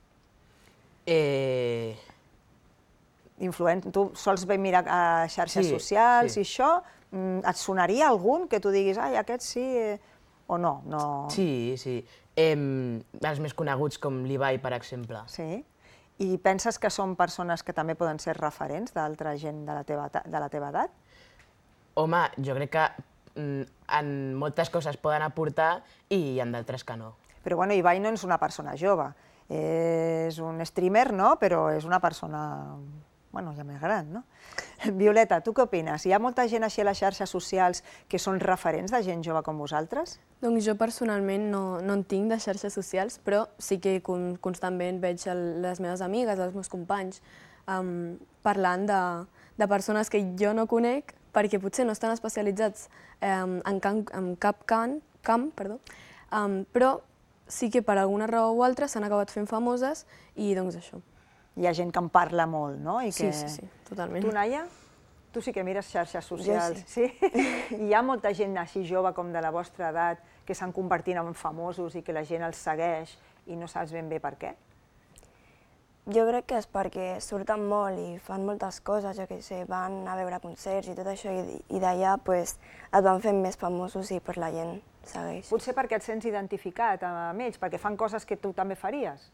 Tu sols ve mirar a xarxes socials i això, et sonaria algun que tu diguis, ai, aquest sí, o no? Sí, sí. Els més coneguts com l'Ibai, per exemple. Sí? I penses que són persones que també poden ser referents d'altra gent de la teva edat? Home, jo crec que en moltes coses poden aportar i en d'altres que no. Però bueno, Ibai no és una persona jove. És un streamer, no? Però és una persona, bueno, ja més gran, no? Violeta, tu què opines? Hi ha molta gent així a les xarxes socials que són referents de gent jove com vosaltres? Doncs jo personalment no en tinc de xarxes socials, però sí que constantment veig les meves amigues, els meus companys, parlant de persones que jo no conec perquè potser no estan especialitzats en cap camp, però sí que per alguna raó o altra s'han acabat fent famoses i doncs això. Hi ha gent que en parla molt, no? Sí, sí, sí, totalment. Tu, Naia? Tu sí que mires xarxes socials. Jo sí. Hi ha molta gent així jove com de la vostra edat que s'han convertit en famosos i que la gent els segueix i no saps ben bé per què? Jo crec que és perquè surten molt i fan moltes coses, jo què sé, van a veure concerts i tot això, i d'allà es van fent més famosos i la gent segueix. Potser perquè et sents identificat amb ells, perquè fan coses que tu també faries?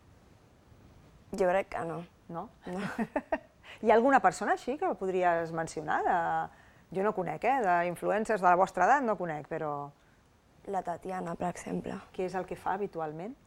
Jo crec que no. No? Hi ha alguna persona així que podries mencionar? Jo no conec, eh? D'influencers de la vostra edat no conec, però... La Tatiana, per exemple. Què és el que fa habitualment?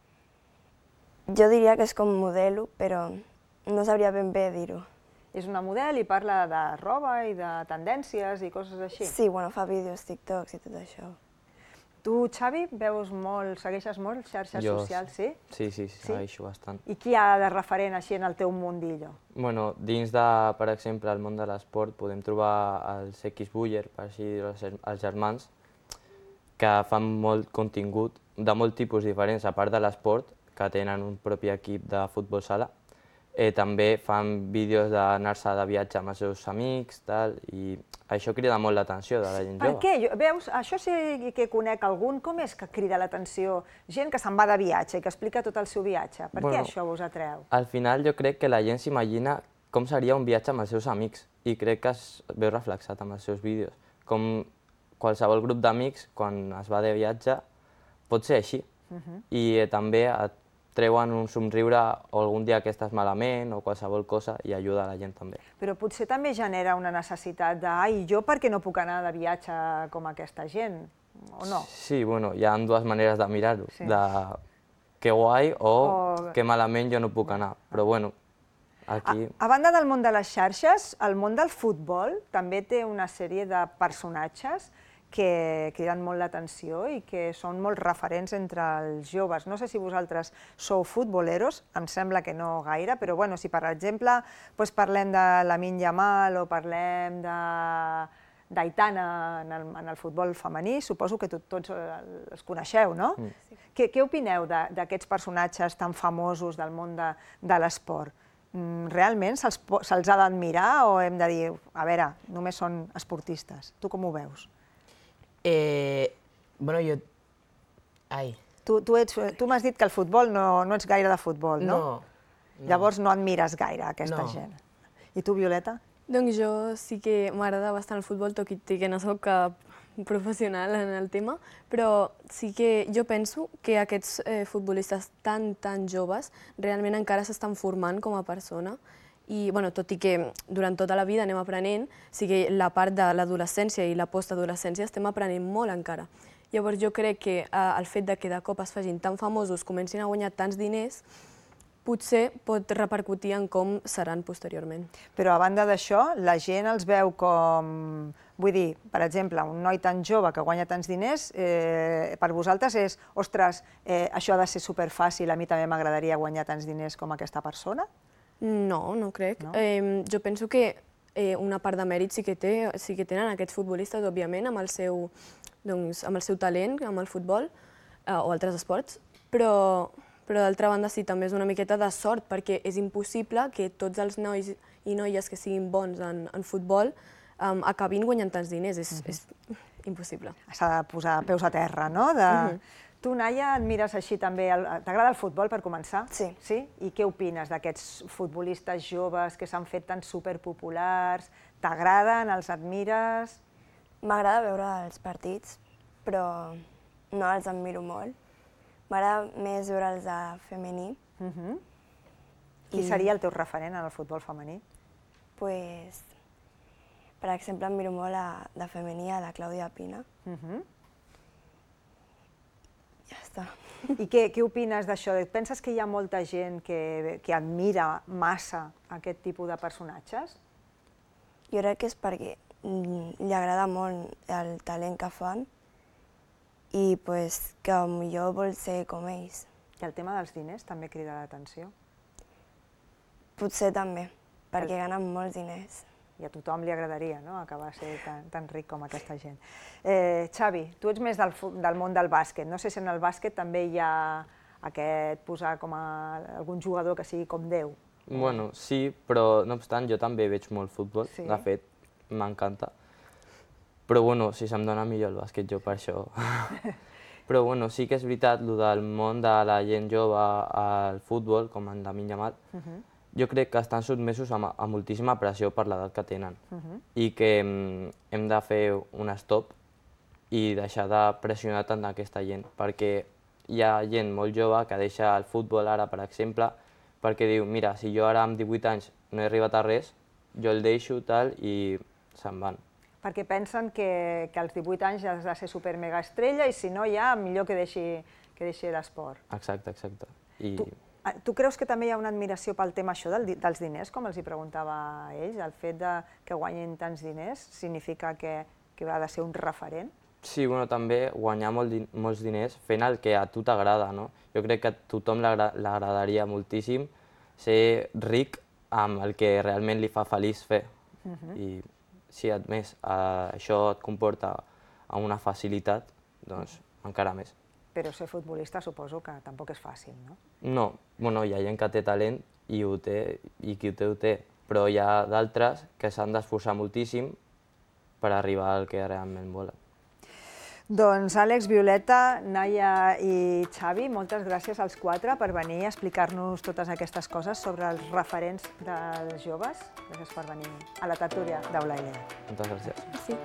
Jo diria que és com modelo, però no sabria ben bé dir-ho. És una model i parla de roba i de tendències i coses així? Sí, bueno, fa vídeos, TikToks i tot això. Tu, Xavi, veus molt, segueixes molt xarxes socials, sí? Sí, sí, segueixo bastant. I qui ha de referent així en el teu mundillo? Bueno, dins de, per exemple, el món de l'esport podem trobar els X-Buller, per així dir-ho, els germans, que fan molt contingut de molt tipus diferents, a part de l'esport, que tenen un propi equip de futbol sala. També fan vídeos d'anar-se de viatge amb els seus amics, i això crida molt l'atenció de la gent jove. Per què? Veus, això sí que conec algun, com és que crida l'atenció? Gent que se'n va de viatge i que explica tot el seu viatge. Per què això vos atreu? Al final jo crec que la gent s'imagina com seria un viatge amb els seus amics i crec que es veu reflexat amb els seus vídeos. Com qualsevol grup d'amics, quan es va de viatge, pot ser així. I també et treuen un somriure o algun dia que estàs malament o qualsevol cosa i ajuda a la gent també. Però potser també genera una necessitat de ai, jo per què no puc anar de viatge com aquesta gent, o no? Sí, bueno, hi ha dues maneres de mirar-ho, de que guai o que malament jo no puc anar, però bueno, aquí... A banda del món de les xarxes, el món del futbol també té una sèrie de personatges que criden molt l'atenció i que són molt referents entre els joves. No sé si vosaltres sou futboleros, em sembla que no gaire, però bueno, si per exemple parlem de Lamine Yamal o parlem d'Aitana en el futbol femení, suposo que tots els coneixeu, no? Què opineu d'aquests personatges tan famosos del món de l'esport? Realment se'ls ha d'admirar o hem de dir, a veure, només són esportistes? Tu com ho veus? Bueno, jo... Ai... Tu m'has dit que el futbol no ets gaire de futbol, no? No. Llavors no admires gaire aquesta gent. I tu, Violeta? Doncs jo sí que m'agrada bastant el futbol, tot i que no soc cap professional en el tema, però sí que jo penso que aquests futbolistes tan, tan joves realment encara s'estan formant com a persona. I, tot i que durant tota la vida anem aprenent, sí que la part de l'adolescència i la postadolescència estem aprenent molt encara. Llavors jo crec que el fet que de cop es facin tan famosos, comencin a guanyar tants diners, potser pot repercutir en com seran posteriorment. Però a banda d'això, la gent els veu com... Vull dir, per exemple, un noi tan jove que guanya tants diners, per vosaltres és, ostres, això ha de ser superfàcil, a mi també m'agradaria guanyar tants diners com aquesta persona? No, no crec. Jo penso que una part de mèrit sí que tenen aquests futbolistes, òbviament, amb el seu talent, amb el futbol o altres esports, però d'altra banda sí, també és una miqueta de sort, perquè és impossible que tots els nois i noies que siguin bons en futbol acabin guanyant tants diners, és impossible. S'ha de posar peus a terra, no? Tu, Naia, admires així també, t'agrada el futbol per començar? Sí. I què opines d'aquests futbolistes joves que s'han fet tan superpopulars? T'agraden, els admires? M'agrada veure els partits, però no els admiro molt. M'agrada més veure'ls a femení. Qui seria el teu referent en el futbol femení? Doncs, per exemple, admiro molt de femení a la Clàudia Pina. Ja està. I què opines d'això? Penses que hi ha molta gent que admira massa aquest tipus de personatges? Jo crec que és perquè li agrada molt el talent que fan i que potser vol ser com ells. I el tema dels diners també crida l'atenció? Potser també, perquè ganen molts diners. I a tothom li agradaria acabar de ser tan ric com aquesta gent. Xavi, tu ets més del món del bàsquet. No sé si en el bàsquet també hi ha aquest posar com algun jugador que sigui com Déu. Bueno, sí, però no obstant jo també veig molt futbol, de fet, m'encanta. Però bueno, si se'm dona millor el bàsquet jo per això. Però bueno, sí que és veritat, el del món de la gent jove al futbol, com en Lamine Yamal, jo crec que estan sotmesos a moltíssima pressió per l'edat que tenen i que hem de fer un stop i deixar de pressionar tant aquesta gent, perquè hi ha gent molt jove que deixa el futbol ara, per exemple, perquè diu, mira, si jo ara amb divuit anys no he arribat a res, jo el deixo tal i se'n van. Perquè pensen que als divuit anys ja has de ser super mega estrella i si no ja millor que deixi l'esport. Exacte, exacte. Tu creus que també hi ha una admiració pel tema això dels diners, com els hi preguntava a ells? El fet que guanyin tants diners significa que ha de ser un referent? Sí, també guanyar molts diners fent el que a tu t'agrada, no? Jo crec que a tothom l'agradaria moltíssim ser ric amb el que realment li fa feliç fer. I si a més això et comporta una facilitat, doncs encara més. Però ser futbolista suposo que tampoc és fàcil, no? No, bueno, hi ha gent que té talent i ho té, i qui ho té, ho té, però hi ha d'altres que s'han d'esforçar moltíssim per arribar al que realment volen. Doncs Àlex, Violeta, Naia i Xavi, moltes gràcies als quatre per venir a explicar-nos totes aquestes coses sobre els referents dels joves. Gràcies per venir a la tertúlia d'Aula E L A C. Moltes gràcies. Sí.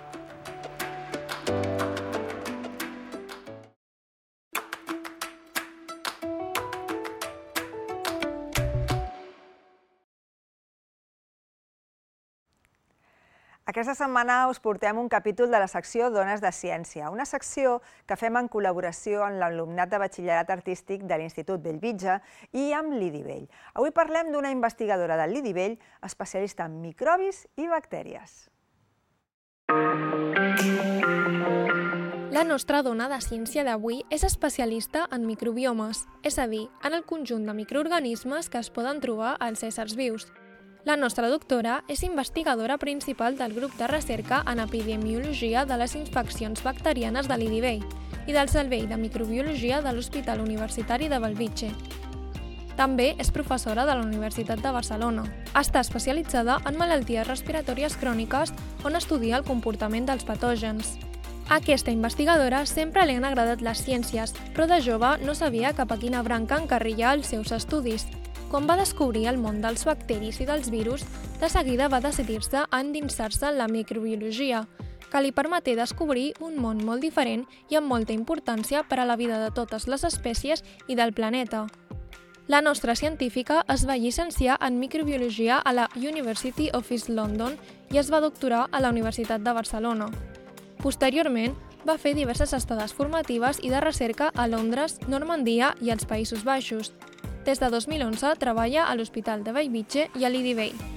Aquesta setmana us portem un capítol de la secció Dones de Ciència, una secció que fem en col·laboració amb l'alumnat de batxillerat artístic de l'Institut Bellvitge i amb l'IDIVELL. Avui parlem d'una investigadora del l'IDIVELL, especialista en microbis i bactèries. La nostra dona de ciència d'avui és especialista en microbiomes, és a dir, en el conjunt de microorganismes que es poden trobar als éssers vius. La nostra doctora és investigadora principal del grup de recerca en epidemiologia de les infeccions bacterianes de l'IDIVELL i del Servei de Microbiologia de l'Hospital Universitari de Bellvitge. També és professora de la Universitat de Barcelona. Està especialitzada en malalties respiratòries cròniques on estudia el comportament dels patògens. A aquesta investigadora sempre li han agradat les ciències, però de jove no sabia cap a quina branca encarrilar els seus estudis. Quan va descobrir el món dels bacteris i dels virus, de seguida va decidir-se a endinsar-se en la microbiologia, que li permeté descobrir un món molt diferent i amb molta importància per a la vida de totes les espècies i del planeta. La nostra científica es va llicenciar en microbiologia a la University of East London i es va doctorar a la Universitat de Barcelona. Posteriorment, va fer diverses estades formatives i de recerca a Londres, Normandia i als Països Baixos. Des de dos mil onze treballa a l'Hospital de Bellvitge i a l'I D I Vell.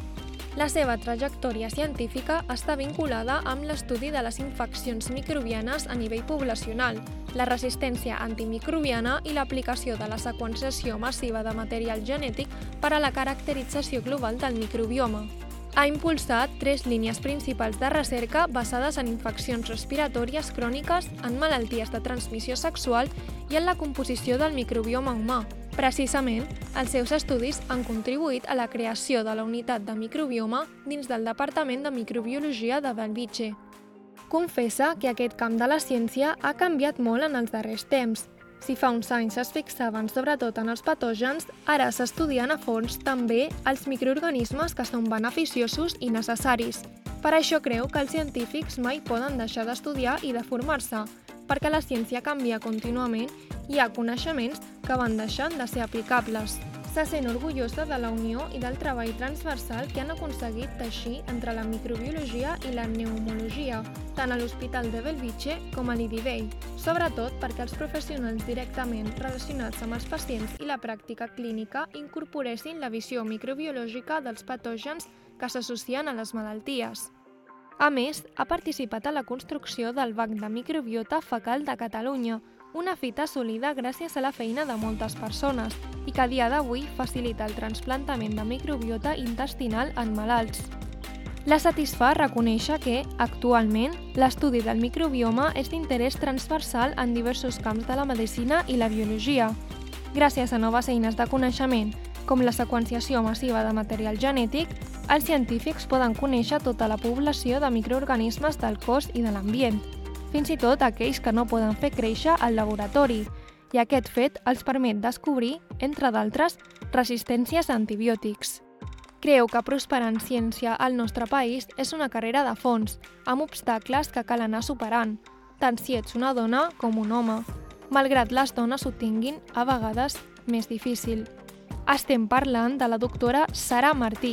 La seva trajectòria científica està vinculada amb l'estudi de les infeccions microbianes a nivell poblacional, la resistència antimicrobiana i l'aplicació de la seqüenciació massiva de material genètic per a la caracterització global del microbioma. Ha impulsat tres línies principals de recerca basades en infeccions respiratòries cròniques, en malalties de transmissió sexual i en la composició del microbioma humà. Precisament, els seus estudis han contribuït a la creació de la unitat de microbioma dins del Departament de Microbiologia de Bellvitge. Confessa que aquest camp de la ciència ha canviat molt en els darrers temps. Si fa uns anys es fixaven sobretot en els patògens, ara s'estudien a fons també els microorganismes que són beneficiosos i necessaris. Per això creu que els científics mai poden deixar d'estudiar i de formar-se, perquè la ciència canvia contínuament i hi ha coneixements que van deixant de ser aplicables. Se sent orgullosa de la unió i del treball transversal que han aconseguit teixir entre la microbiologia i la pneumologia, tant a l'Hospital de Bellvitge com a l'I D I Vell, sobretot perquè els professionals directament relacionats amb els pacients i la pràctica clínica incorporessin la visió microbiològica dels patògens que s'associen a les malalties. A més, ha participat a la construcció del Banc de Microbiota Fecal de Catalunya, una fita assolida gràcies a la feina de moltes persones i que a dia d'avui facilita el trasplantament de microbiota intestinal en malalts. La satisfà reconèixer que, actualment, l'estudi del microbioma és d'interès transversal en diversos camps de la medicina i la biologia. Gràcies a noves eines de coneixement, com la seqüenciació massiva de material genètic, els científics poden conèixer tota la població de microorganismes del cos i de l'ambient, fins i tot aquells que no poden fer créixer al laboratori, i aquest fet els permet descobrir, entre d'altres, resistències a antibiòtics. Creu que prosperar en ciència al nostre país és una carrera de fons, amb obstacles que cal anar superant, tant si ets una dona com un home, malgrat les dones ho tinguin, a vegades, més difícil. Estem parlant de la doctora Sara Martí.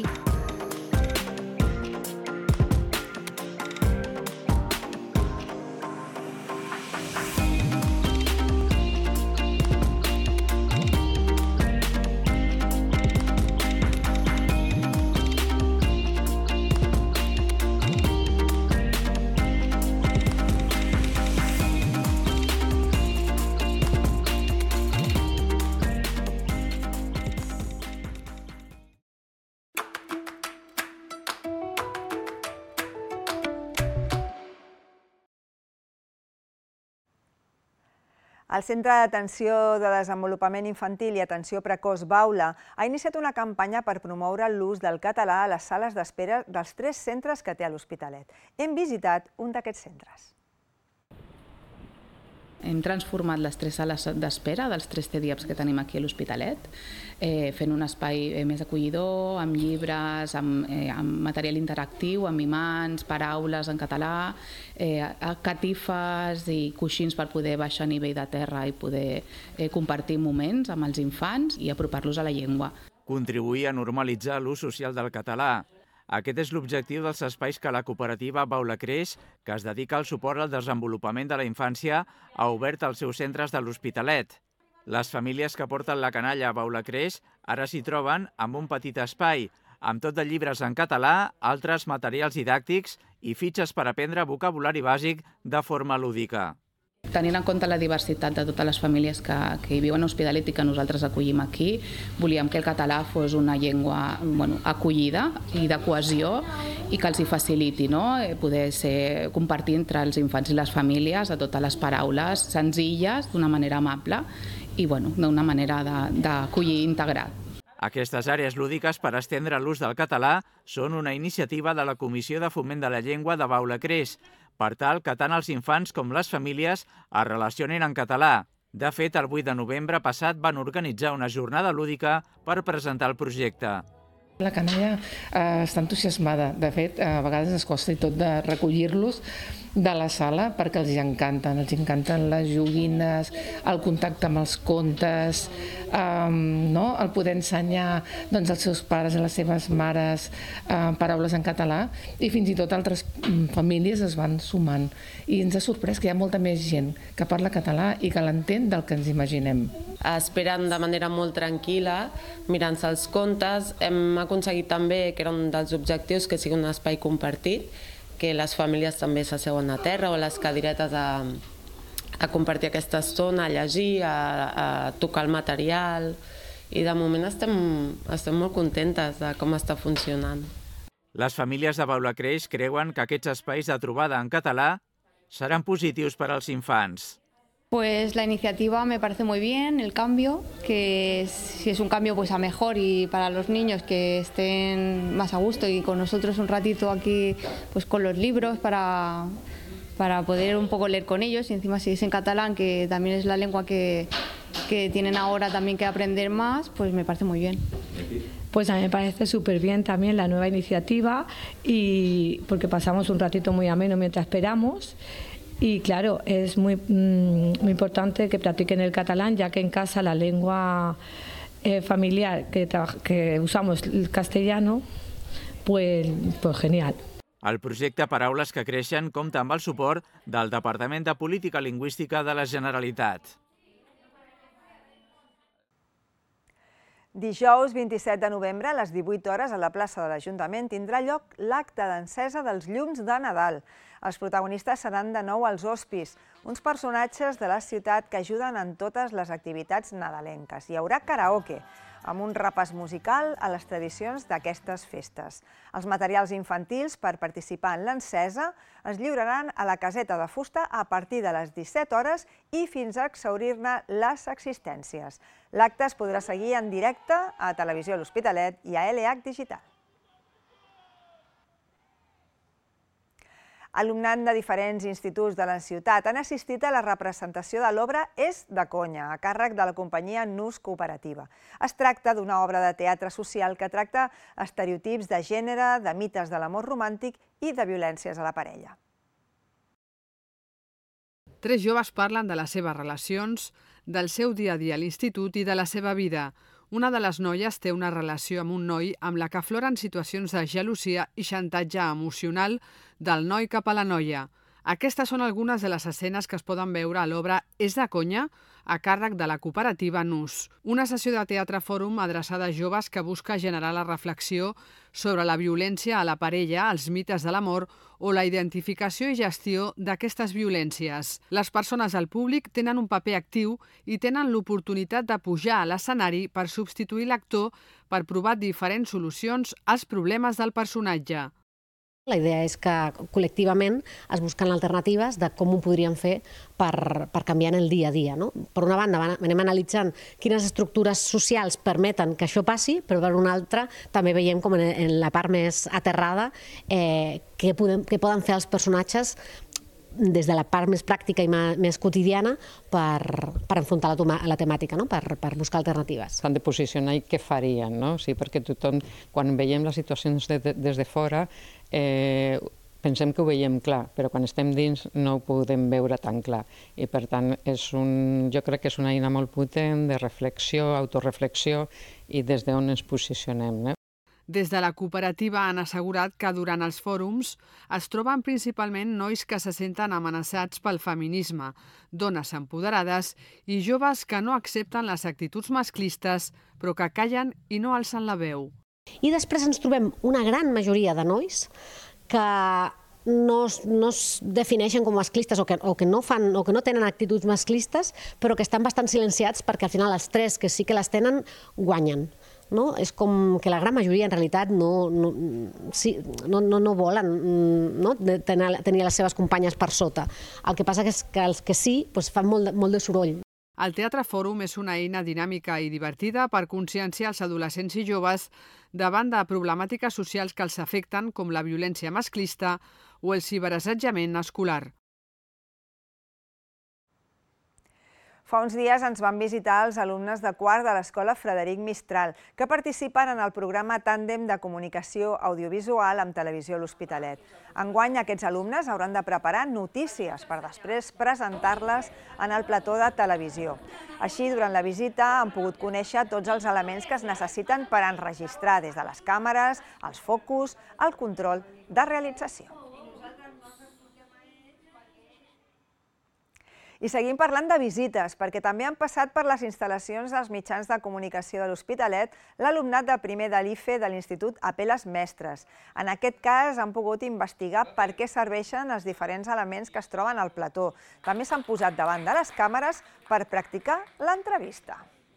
El Centre d'Atenció de Desenvolupament Infantil i Atenció Precoç Baula ha iniciat una campanya per promoure l'ús del català a les sales d'espera dels tres centres que té a l'Hospitalet. Hem visitat un d'aquests centres. Hem transformat les tres sales d'espera dels tres T D I A Ps que tenim aquí a l'Hospitalet, fent un espai més acollidor, amb llibres, amb material interactiu, amb imants, paraules en català, catifes i coixins per poder baixar a nivell de terra i poder compartir moments amb els infants i apropar-los a la llengua. Contribuir a normalitzar l'ús social del català. Aquest és l'objectiu dels espais que la cooperativa Baula Creix, que es dedica al suport al desenvolupament de la infància, ha obert als seus centres de l'Hospitalet. Les famílies que porten la canalla a Baula Creix ara s'hi troben amb un petit espai, amb tot de llibres en català, altres materials didàctics i fitxes per aprendre vocabulari bàsic de forma lúdica. Tenint en compte la diversitat de totes les famílies que, que hi viuen a l'Hospitalet i que nosaltres acollim aquí, volíem que el català fos una llengua bueno, acollida i de cohesió i que els hi faciliti, no? Poder ser, compartir entre els infants i les famílies a totes les paraules senzilles, d'una manera amable i bueno, d'una manera d'acollir integrat. Aquestes àrees lúdiques per estendre l'ús del català són una iniciativa de la Comissió de Foment de la Llengua de Baula Creix, per tal que tant els infants com les famílies es relacionin en català. De fet, el vuit de novembre passat van organitzar una jornada lúdica per presentar el projecte. La canalla eh, està entusiasmada. De fet, a vegades es costa i tot de recollir-los de la sala perquè els encanten. Els encanten les joguines, el contacte amb els contes, eh, no? el poder ensenyar doncs, als seus pares, a les seves mares, eh, paraules en català, i fins i tot altres famílies es van sumant. I ens ha sorprès que hi ha molta més gent que parla català i que l'entén del que ens imaginem. Esperen de manera molt tranquil·la, mirant-se els contes. Hem aconseguit també, que era un dels objectius, que sigui un espai compartit, que les famílies també s'asseuen a terra o a les cadiretes a, a compartir aquesta estona, a llegir, a, a tocar el material, i de moment estem, estem molt contentes de com està funcionant. Les famílies de Baula Creix creuen que aquests espais de trobada en català seran positius per als infants. Pues la iniciativa me parece muy bien, el cambio, que si es un cambio pues a mejor y para los niños que estén más a gusto y con nosotros un ratito aquí pues con los libros para, para poder un poco leer con ellos, y encima si es en catalán, que también es la lengua que, que tienen ahora también que aprender más, pues me parece muy bien. Pues a mí me parece súper bien también la nueva iniciativa, y porque pasamos un ratito muy ameno mientras esperamos. Y claro, es muy, muy importante que practiquen el catalán, ya que en casa la lengua eh, familiar que, que usamos el castellano, pues, pues genial. El projecte Paraules que creixen compta amb el suport del Departament de Política Lingüística de la Generalitat. Dijous vint-i-set de novembre, a les divuit hores, a la plaça de l'Ajuntament, tindrà lloc l'acte d'encesa dels llums de Nadal. Els protagonistes seran de nou els hospis, uns personatges de la ciutat que ajuden en totes les activitats nadalenques. Hi haurà karaoke, amb un repàs musical a les tradicions d'aquestes festes. Els materials infantils per participar en l'encesa es lliuraran a la caseta de fusta a partir de les disset hores i fins a exhaurir-ne les existències. L'acte es podrà seguir en directe a Televisió L'Hospitalet i a L H Digital. Alumnat de diferents instituts de la ciutat han assistit a la representació de l'obra És de conya, a càrrec de la companyia Nus Cooperativa. Es tracta d'una obra de teatre social que tracta estereotips de gènere, de mites de l'amor romàntic i de violències a la parella. Tres joves parlen de les seves relacions, del seu dia a dia a l'institut i de la seva vida. Una de les noies té una relació amb un noi amb la que afloren situacions de gelosia i xantatge emocional del noi cap a la noia. Aquestes són algunes de les escenes que es poden veure a l'obra És de conya, a càrrec de la cooperativa Nus, una sessió de teatre fòrum adreçada a joves que busca generar la reflexió sobre la violència a la parella, els mites de l'amor o la identificació i gestió d'aquestes violències. Les persones al públic tenen un paper actiu i tenen l'oportunitat de pujar a l'escenari per substituir l'actor per provar diferents solucions als problemes del personatge. La idea és que col·lectivament es busquen alternatives de com ho podríem fer per, per canviar en el dia a dia. No? Per una banda, anem analitzant quines estructures socials permeten que això passi, però per una altra també veiem com en, en la part més aterrada eh, què, podem, què poden fer els personatges des de la part més pràctica i més quotidiana per, per enfrontar la, la temàtica, no? per, per buscar alternatives. S'han de posicionar i què farien, no? Sí, perquè tothom, quan veiem les situacions de, de, des de fora, eh, pensem que ho veiem clar, però quan estem dins no ho podem veure tan clar. I per tant, és un, jo crec que és una eina molt potent de reflexió, autoreflexió i des d'on ens posicionem. Eh? Des de la cooperativa han assegurat que durant els fòrums es troben principalment nois que se senten amenaçats pel feminisme, dones empoderades i joves que no accepten les actituds masclistes però que callen i no alcen la veu. I després ens trobem una gran majoria de nois que no, no es defineixen com masclistes o que, o, que no fan, o que no tenen actituds masclistes, però que estan bastant silenciats perquè al final els tres que sí que les tenen guanyen. No? És com que la gran majoria en realitat no, no, sí, no, no, no volen no? tenir, tenir les seves companyes per sota. El que passa és que els que sí doncs fan molt de, molt de soroll. El Teatre Fòrum és una eina dinàmica i divertida per conscienciar els adolescents i joves davant de problemàtiques socials que els afecten, com la violència masclista o el ciberassetjament escolar. Fa uns dies ens van visitar els alumnes de quart de l'Escola Frederic Mistral, que participen en el programa Tàndem de Comunicació Audiovisual amb Televisió L'Hospitalet. Enguany, aquests alumnes hauran de preparar notícies per després presentar-les en el plató de televisió. Així, durant la visita han pogut conèixer tots els elements que es necessiten per enregistrar, des de les càmeres, els focus, el control de realització. I seguim parlant de visites, perquè també han passat per les instal·lacions dels mitjans de comunicació de l'Hospitalet l'alumnat de primer de l'I F E de l'Institut Apel·les Mestres. En aquest cas han pogut investigar per què serveixen els diferents elements que es troben al plató. També s'han posat davant de les càmeres per practicar l'entrevista.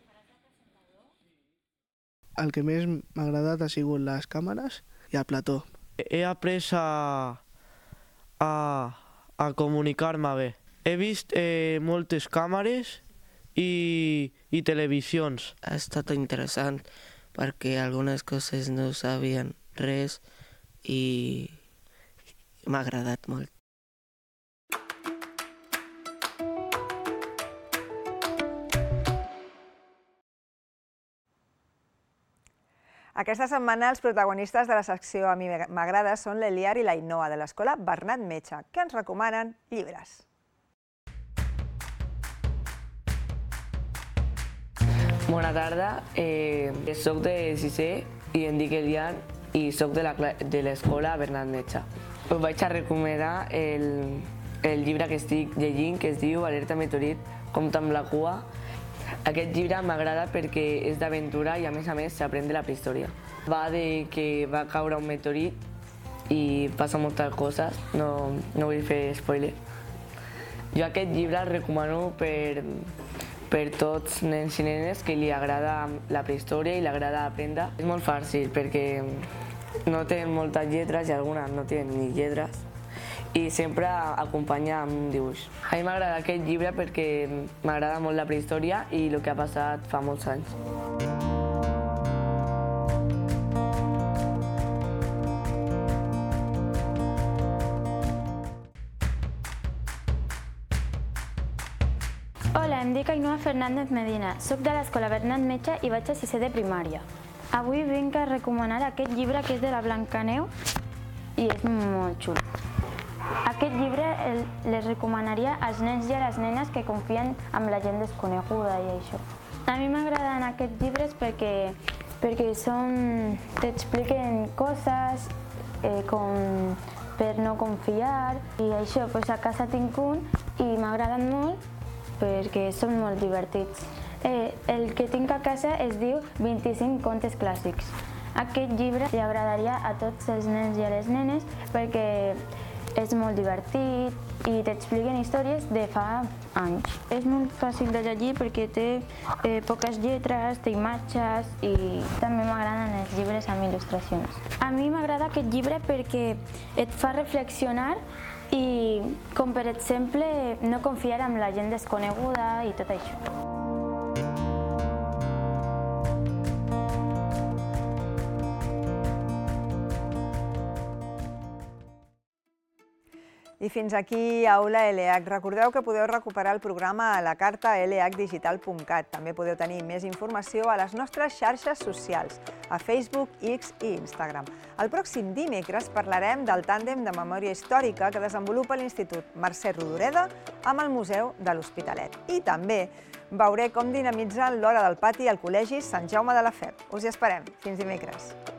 El que més m'ha agradat ha sigut les càmeres i el plató. He après a, a, a comunicar-me bé. He vist eh, moltes càmeres i, i televisions. Ha estat interessant perquè algunes coses no sabien res i m'ha agradat molt. Aquesta setmana els protagonistes de la secció A mi m'agrada són l'Eliar i l'Ainoa de l'Escola Bernat Metge, que ens recomanen llibres. Bona tarda, eh, soc de sisè i em dic Elian i soc de l'Escola Bernat Metge. Us vaig a recomanar el, el llibre que estic llegint, que es diu Alerta Meteorit, compta amb la cua. Aquest llibre m'agrada perquè és d'aventura i a més a més s'aprèn de la prehistòria. Va de que va caure un meteorit i passa moltes coses, no, no vull fer spoiler. Jo aquest llibre el recomano per, per tots nens i nenes que li agrada la prehistòria i li agrada aprendre. És molt fàcil perquè no té moltes lletres i algunes no tenen ni lletres i sempre acompanya amb un dibuix. A mi m'agrada aquest llibre perquè m'agrada molt la prehistòria i el que ha passat fa molts anys. Hola, em dic Ainoa Fernández Medina, soc de l'Escola Bernat Metge i vaig a sisè de primària. Avui vinc a recomanar aquest llibre que és de la Blancaneu i és molt xulo. Aquest llibre el, les recomanaria als nens i a les nenes que confien en la gent desconeguda i això. A mi m'agraden aquests llibres perquè, perquè són, t'expliquen coses eh, com per no confiar i això, pues a casa tinc un i m'agraden molt perquè són molt divertits. Eh, el que tinc a casa es diu vint-i-cinc contes clàssics. Aquest llibre li agradaria a tots els nens i a les nenes perquè és molt divertit i t'expliquen històries de fa anys. És molt fàcil de llegir perquè té eh, poques lletres, té imatges i també m'agraden els llibres amb il·lustracions. A mi m'agrada aquest llibre perquè et fa reflexionar i, com per exemple, no confiar en la gent desconeguda i tot això. I fins aquí Aula L H. Recordeu que podeu recuperar el programa a la carta l h digital punt cat. També podeu tenir més informació a les nostres xarxes socials, a Facebook, X i Instagram. El pròxim dimecres parlarem del tàndem de memòria històrica que desenvolupa l'Institut Mercè Rodoreda amb el Museu de l'Hospitalet. I també veuré com dinamitzen l'hora del pati al Col·legi Sant Jaume de la Fe. Us hi esperem. Fins dimecres.